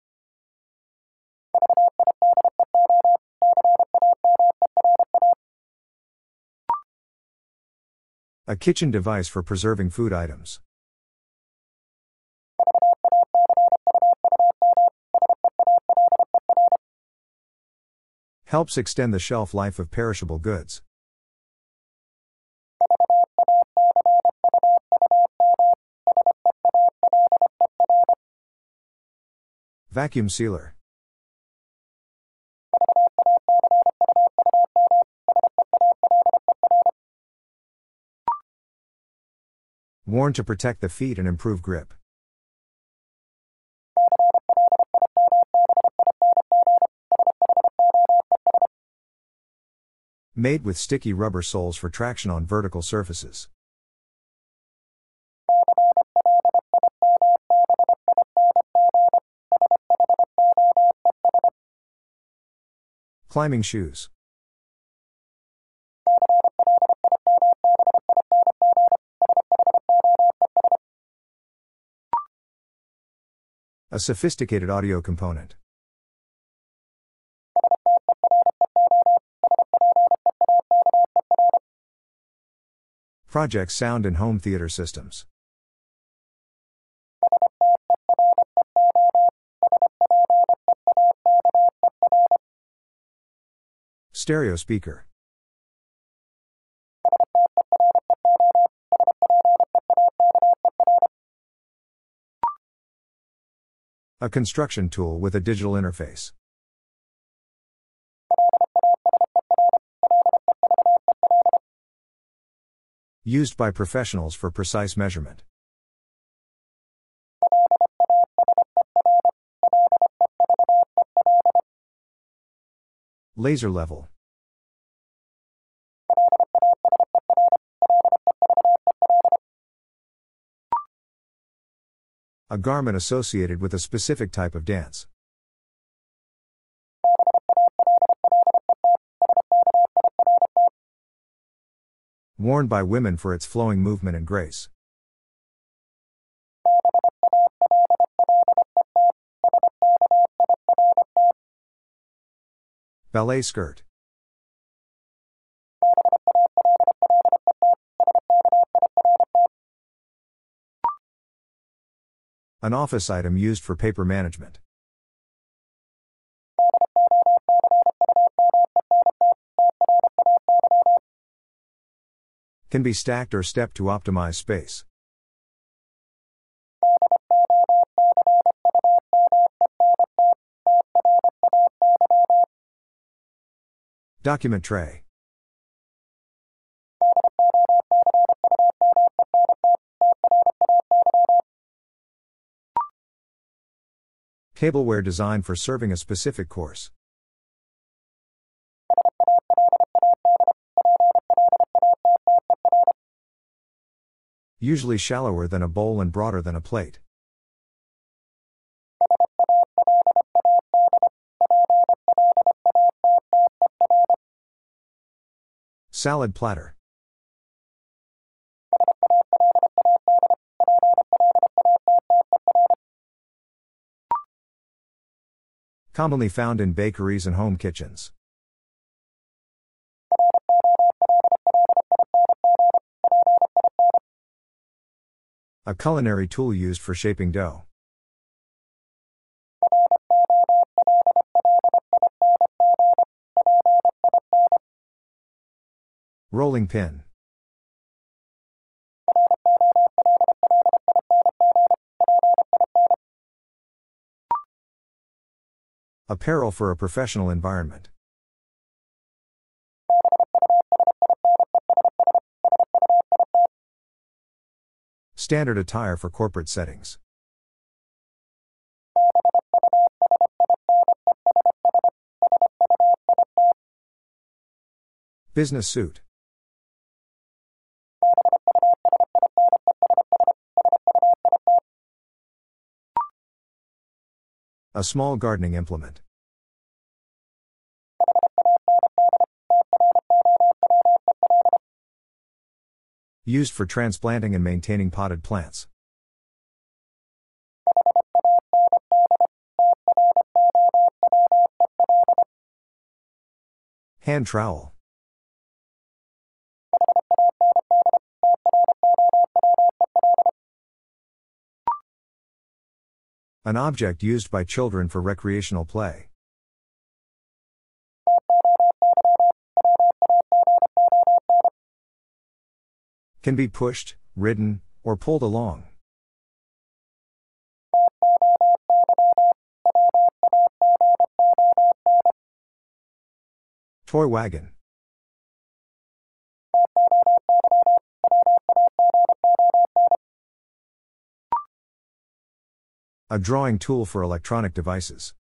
A kitchen device for preserving food items. Helps extend the shelf life of perishable goods. Vacuum sealer. Worn to protect the feet and improve grip. Made with sticky rubber soles for traction on vertical surfaces. Climbing shoes. A sophisticated audio component. Project sound in home theater systems. Stereo speaker. A construction tool with a digital interface. Used by professionals for precise measurement. Laser level. A garment associated with a specific type of dance. Worn by women for its flowing movement and grace. Ballet skirt. An office item used for paper management. Can be stacked or stepped to optimize space. Document tray. Tableware designed for serving a specific course. Usually shallower than a bowl and broader than a plate. Salad platter. Commonly found in bakeries and home kitchens. A culinary tool used for shaping dough. Rolling pin. Apparel for a professional environment. Standard attire for corporate settings. Business suit. A small gardening implement. Used for transplanting and maintaining potted plants. Hand trowel. An object used by children for recreational play. Can be pushed, ridden, or pulled along. Toy wagon. A drawing tool for electronic devices.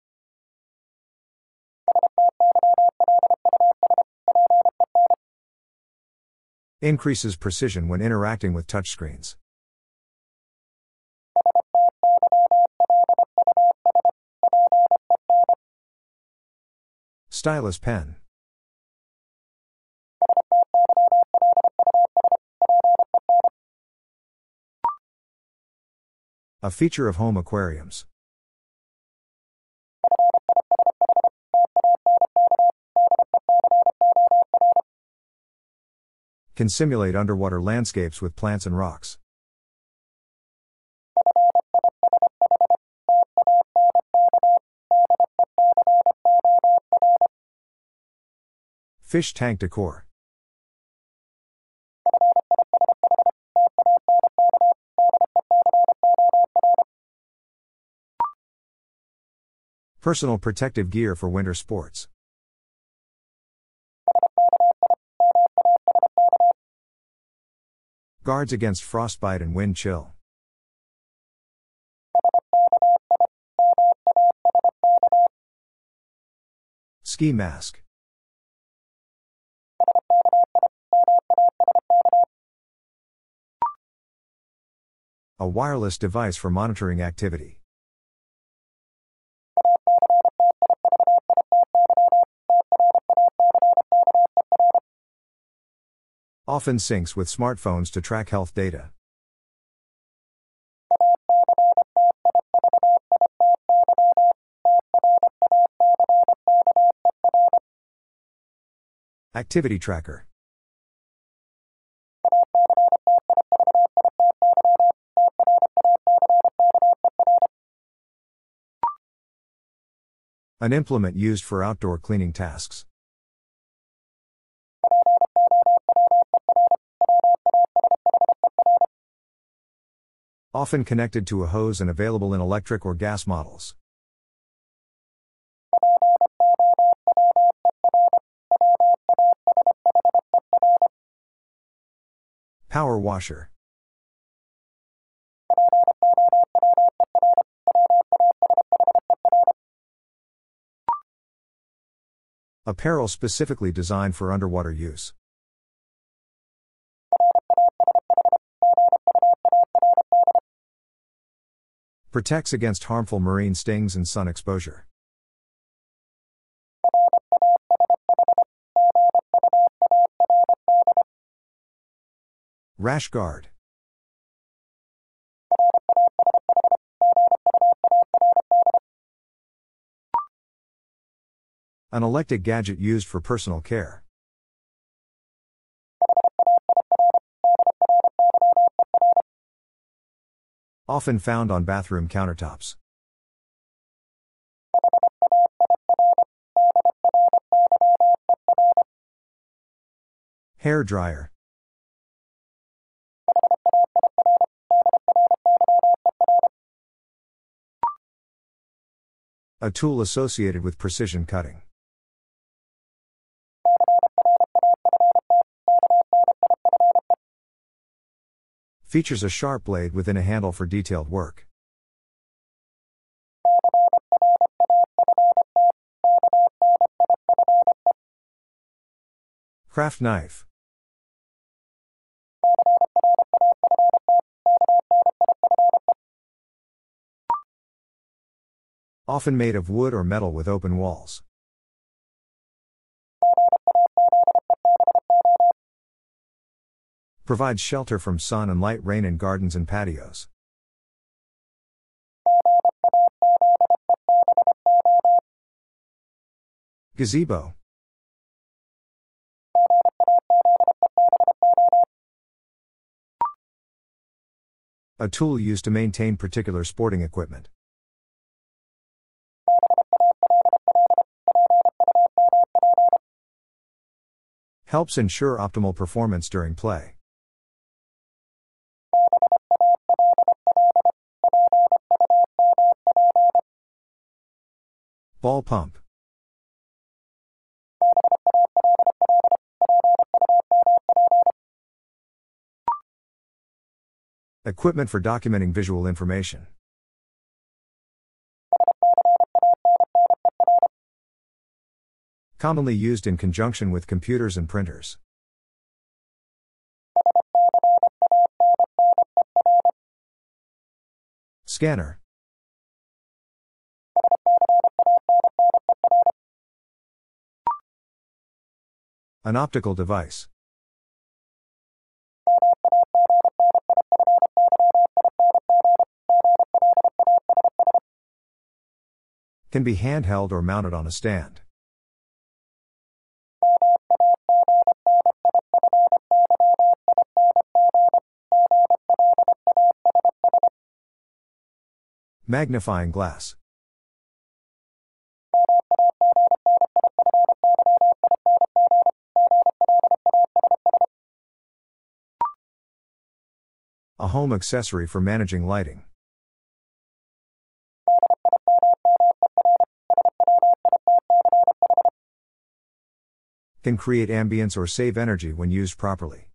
Increases precision when interacting with touchscreens. Stylus pen. A feature of home aquariums. Can simulate underwater landscapes with plants and rocks. Fish tank decor. Personal protective gear for winter sports. Guards against frostbite and wind chill. Ski mask. A wireless device for monitoring activity. Often syncs with smartphones to track health data. Activity tracker. An implement used for outdoor cleaning tasks. Often connected to a hose and available in electric or gas models. Power washer. Apparel specifically designed for underwater use. Protects against harmful marine stings and sun exposure. Rash guard. An electric gadget used for personal care. Often found on bathroom countertops. Hair dryer. A tool associated with precision cutting. Features a sharp blade within a handle for detailed work. Craft knife. Often made of wood or metal with open walls. Provides shelter from sun and light rain in gardens and patios. Gazebo. A tool used to maintain particular sporting equipment. Helps ensure optimal performance during play. Ball pump. Equipment for documenting visual information. Commonly used in conjunction with computers and printers. Scanner. An optical device. Can be handheld or mounted on a stand. Magnifying glass. A home accessory for managing lighting. Can create ambience or save energy when used properly.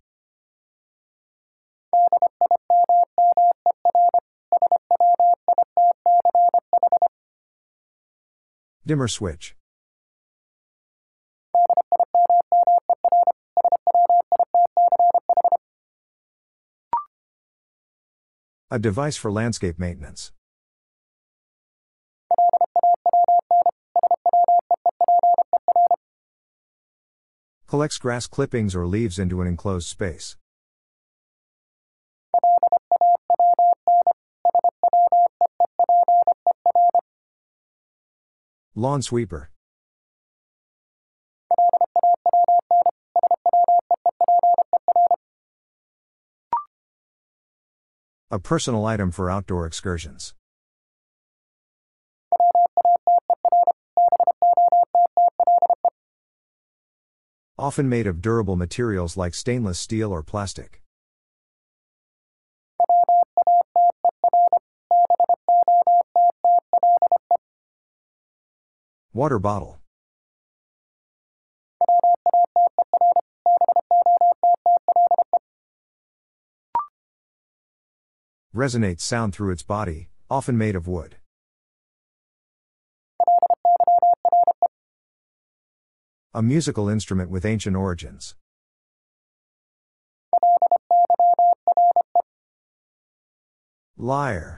Dimmer switch. A device for landscape maintenance. Collects grass clippings or leaves into an enclosed space. Lawn sweeper. A personal item for outdoor excursions. Often made of durable materials like stainless steel or plastic. Water bottle. Resonates sound through its body, often made of wood. A musical instrument with ancient origins. Lyre.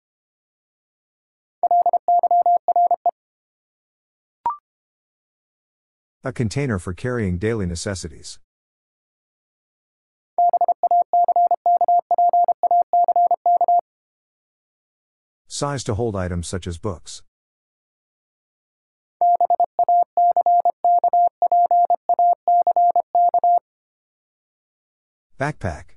A container for carrying daily necessities. Size to hold items such as books. Backpack.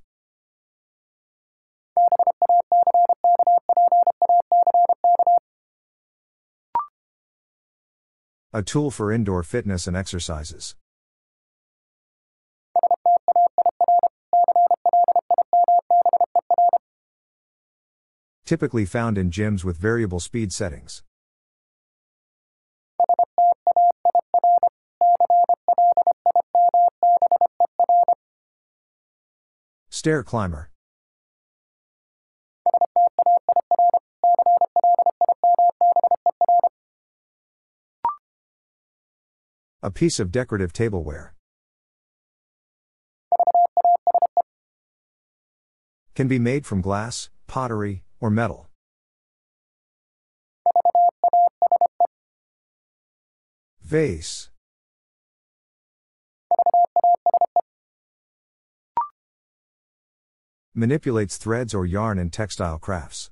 A tool for indoor fitness and exercises. Typically found in gyms with variable speed settings. Stair climber. A piece of decorative tableware. Can be made from glass, pottery, or metal. Vase. Manipulates threads or yarn in textile crafts.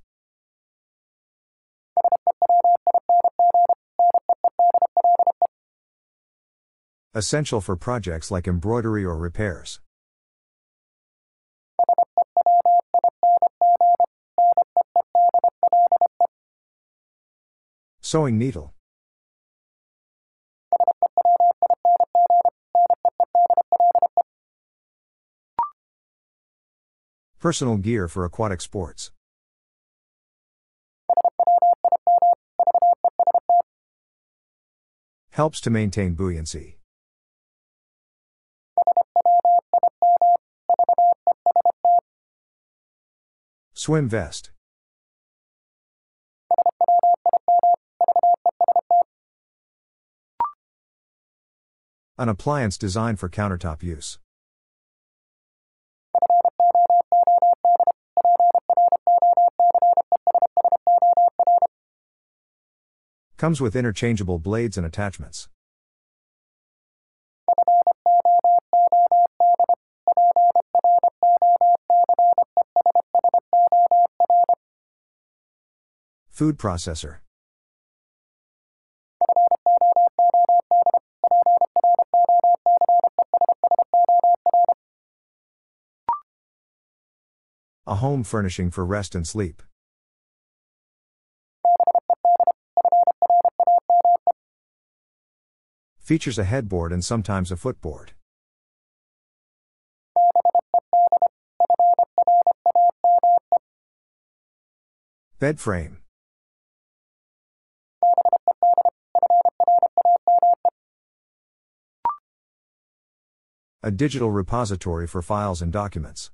Essential for projects like embroidery or repairs. Sewing needle. Personal gear for aquatic sports. Helps to maintain buoyancy. Swim vest. An appliance designed for countertop use. Comes with interchangeable blades and attachments. Food processor. A home furnishing for rest and sleep. Features a headboard and sometimes a footboard. Bed frame. A digital repository for files and documents.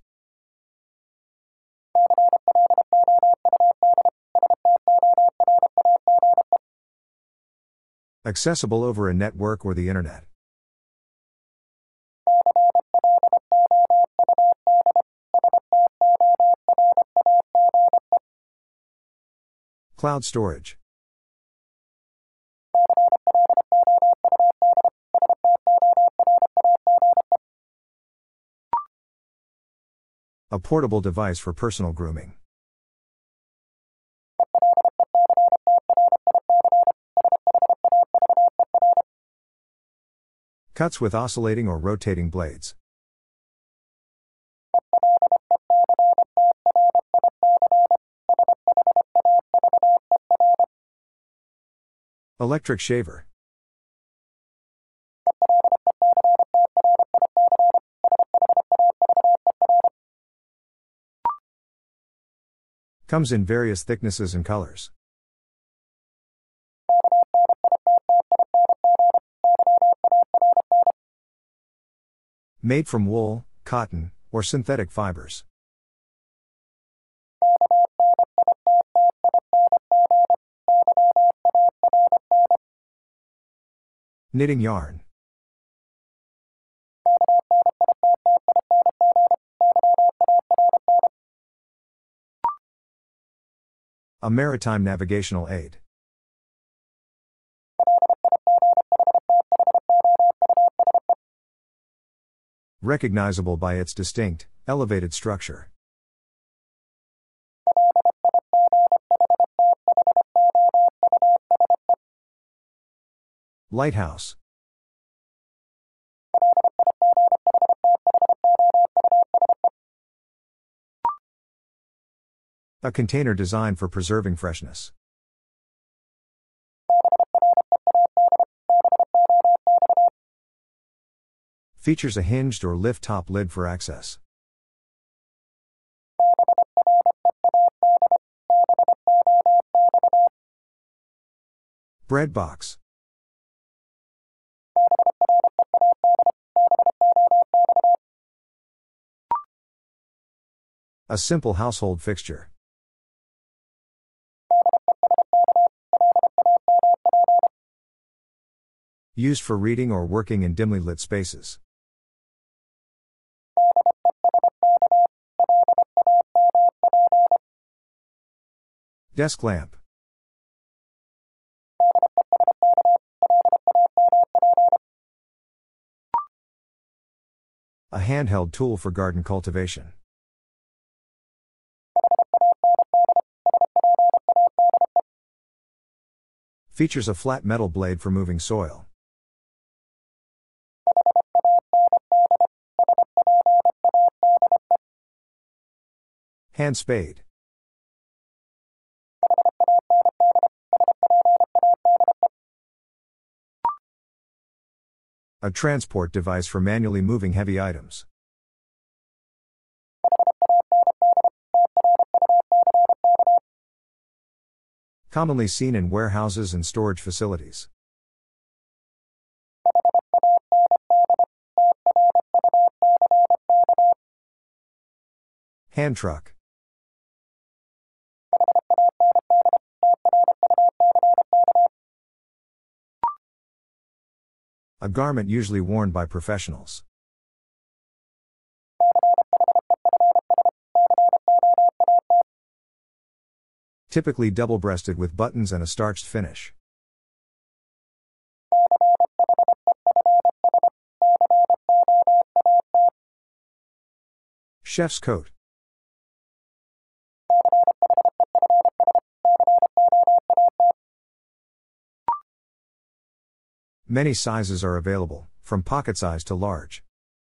Accessible over a network or the internet. Cloud storage. A portable device for personal grooming. Cuts with oscillating or rotating blades. Electric shaver. Comes in various thicknesses and colors. Made from wool, cotton, or synthetic fibers. Knitting yarn. A maritime navigational aid. Recognizable by its distinct, elevated structure. Lighthouse. A container designed for preserving freshness. Features a hinged or lift top lid for access. Bread box. A simple household fixture. Used for reading or working in dimly lit spaces. Desk lamp. A handheld tool for garden cultivation. Features a flat metal blade for moving soil. Hand spade. A transport device for manually moving heavy items. Commonly seen in warehouses and storage facilities. Hand truck. A garment usually worn by professionals. Typically double-breasted with buttons and a starched finish. Chef's coat. Many sizes are available, from pocket size to large.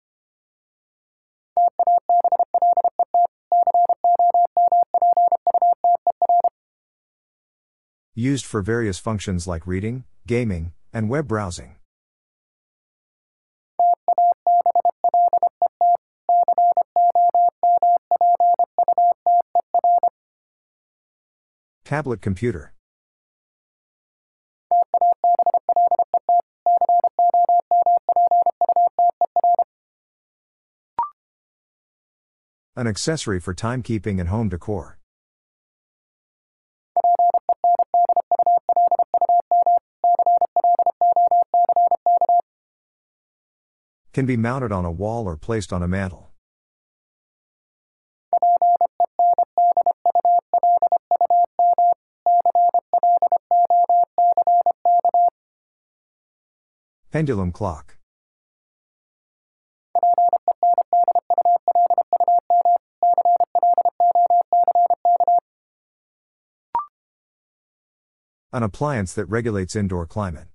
Used for various functions like reading, gaming, and web browsing. Tablet computer. An accessory for timekeeping and home decor. Can be mounted on a wall or placed on a mantle. Pendulum clock. An appliance that regulates indoor climate.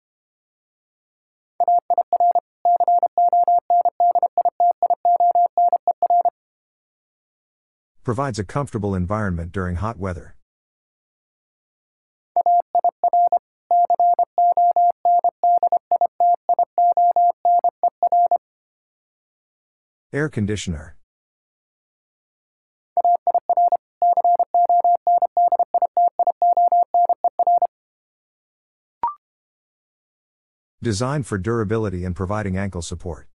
Provides a comfortable environment during hot weather. Air conditioner. Designed for durability and providing ankle support.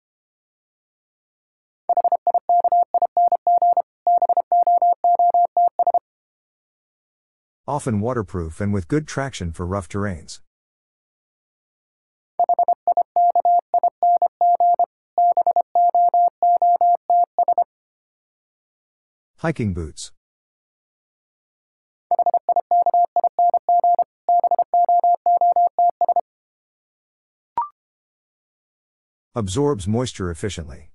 Often waterproof and with good traction for rough terrains. Hiking boots. Absorbs moisture efficiently.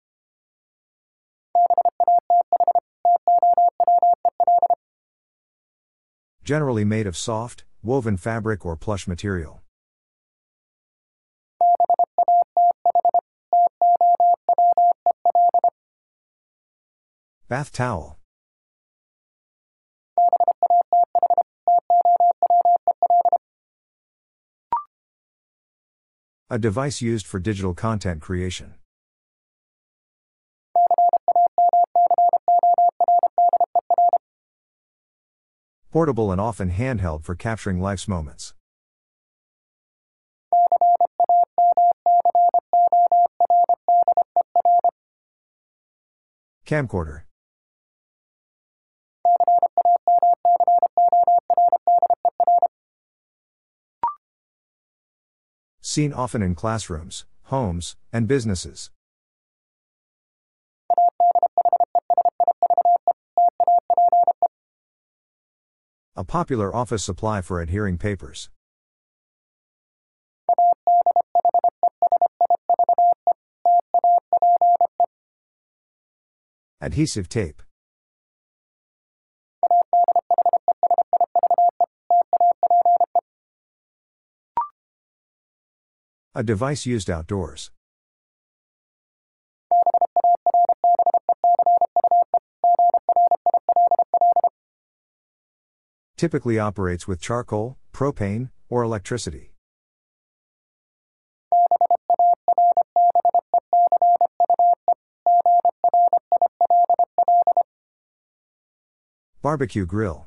Generally made of soft, woven fabric or plush material. Bath towel. A device used for digital content creation. Portable and often handheld for capturing life's moments. Camcorder. Seen often in classrooms, homes, and businesses. A popular office supply for adhering papers. Adhesive tape. A device used outdoors. Typically operates with charcoal, propane, or electricity. Barbecue grill.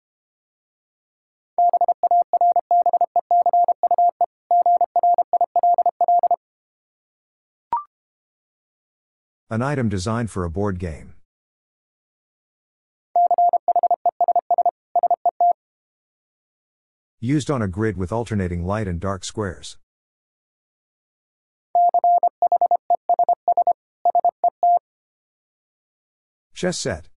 An item designed for a board game. Used on a grid with alternating light and dark squares. Chess set.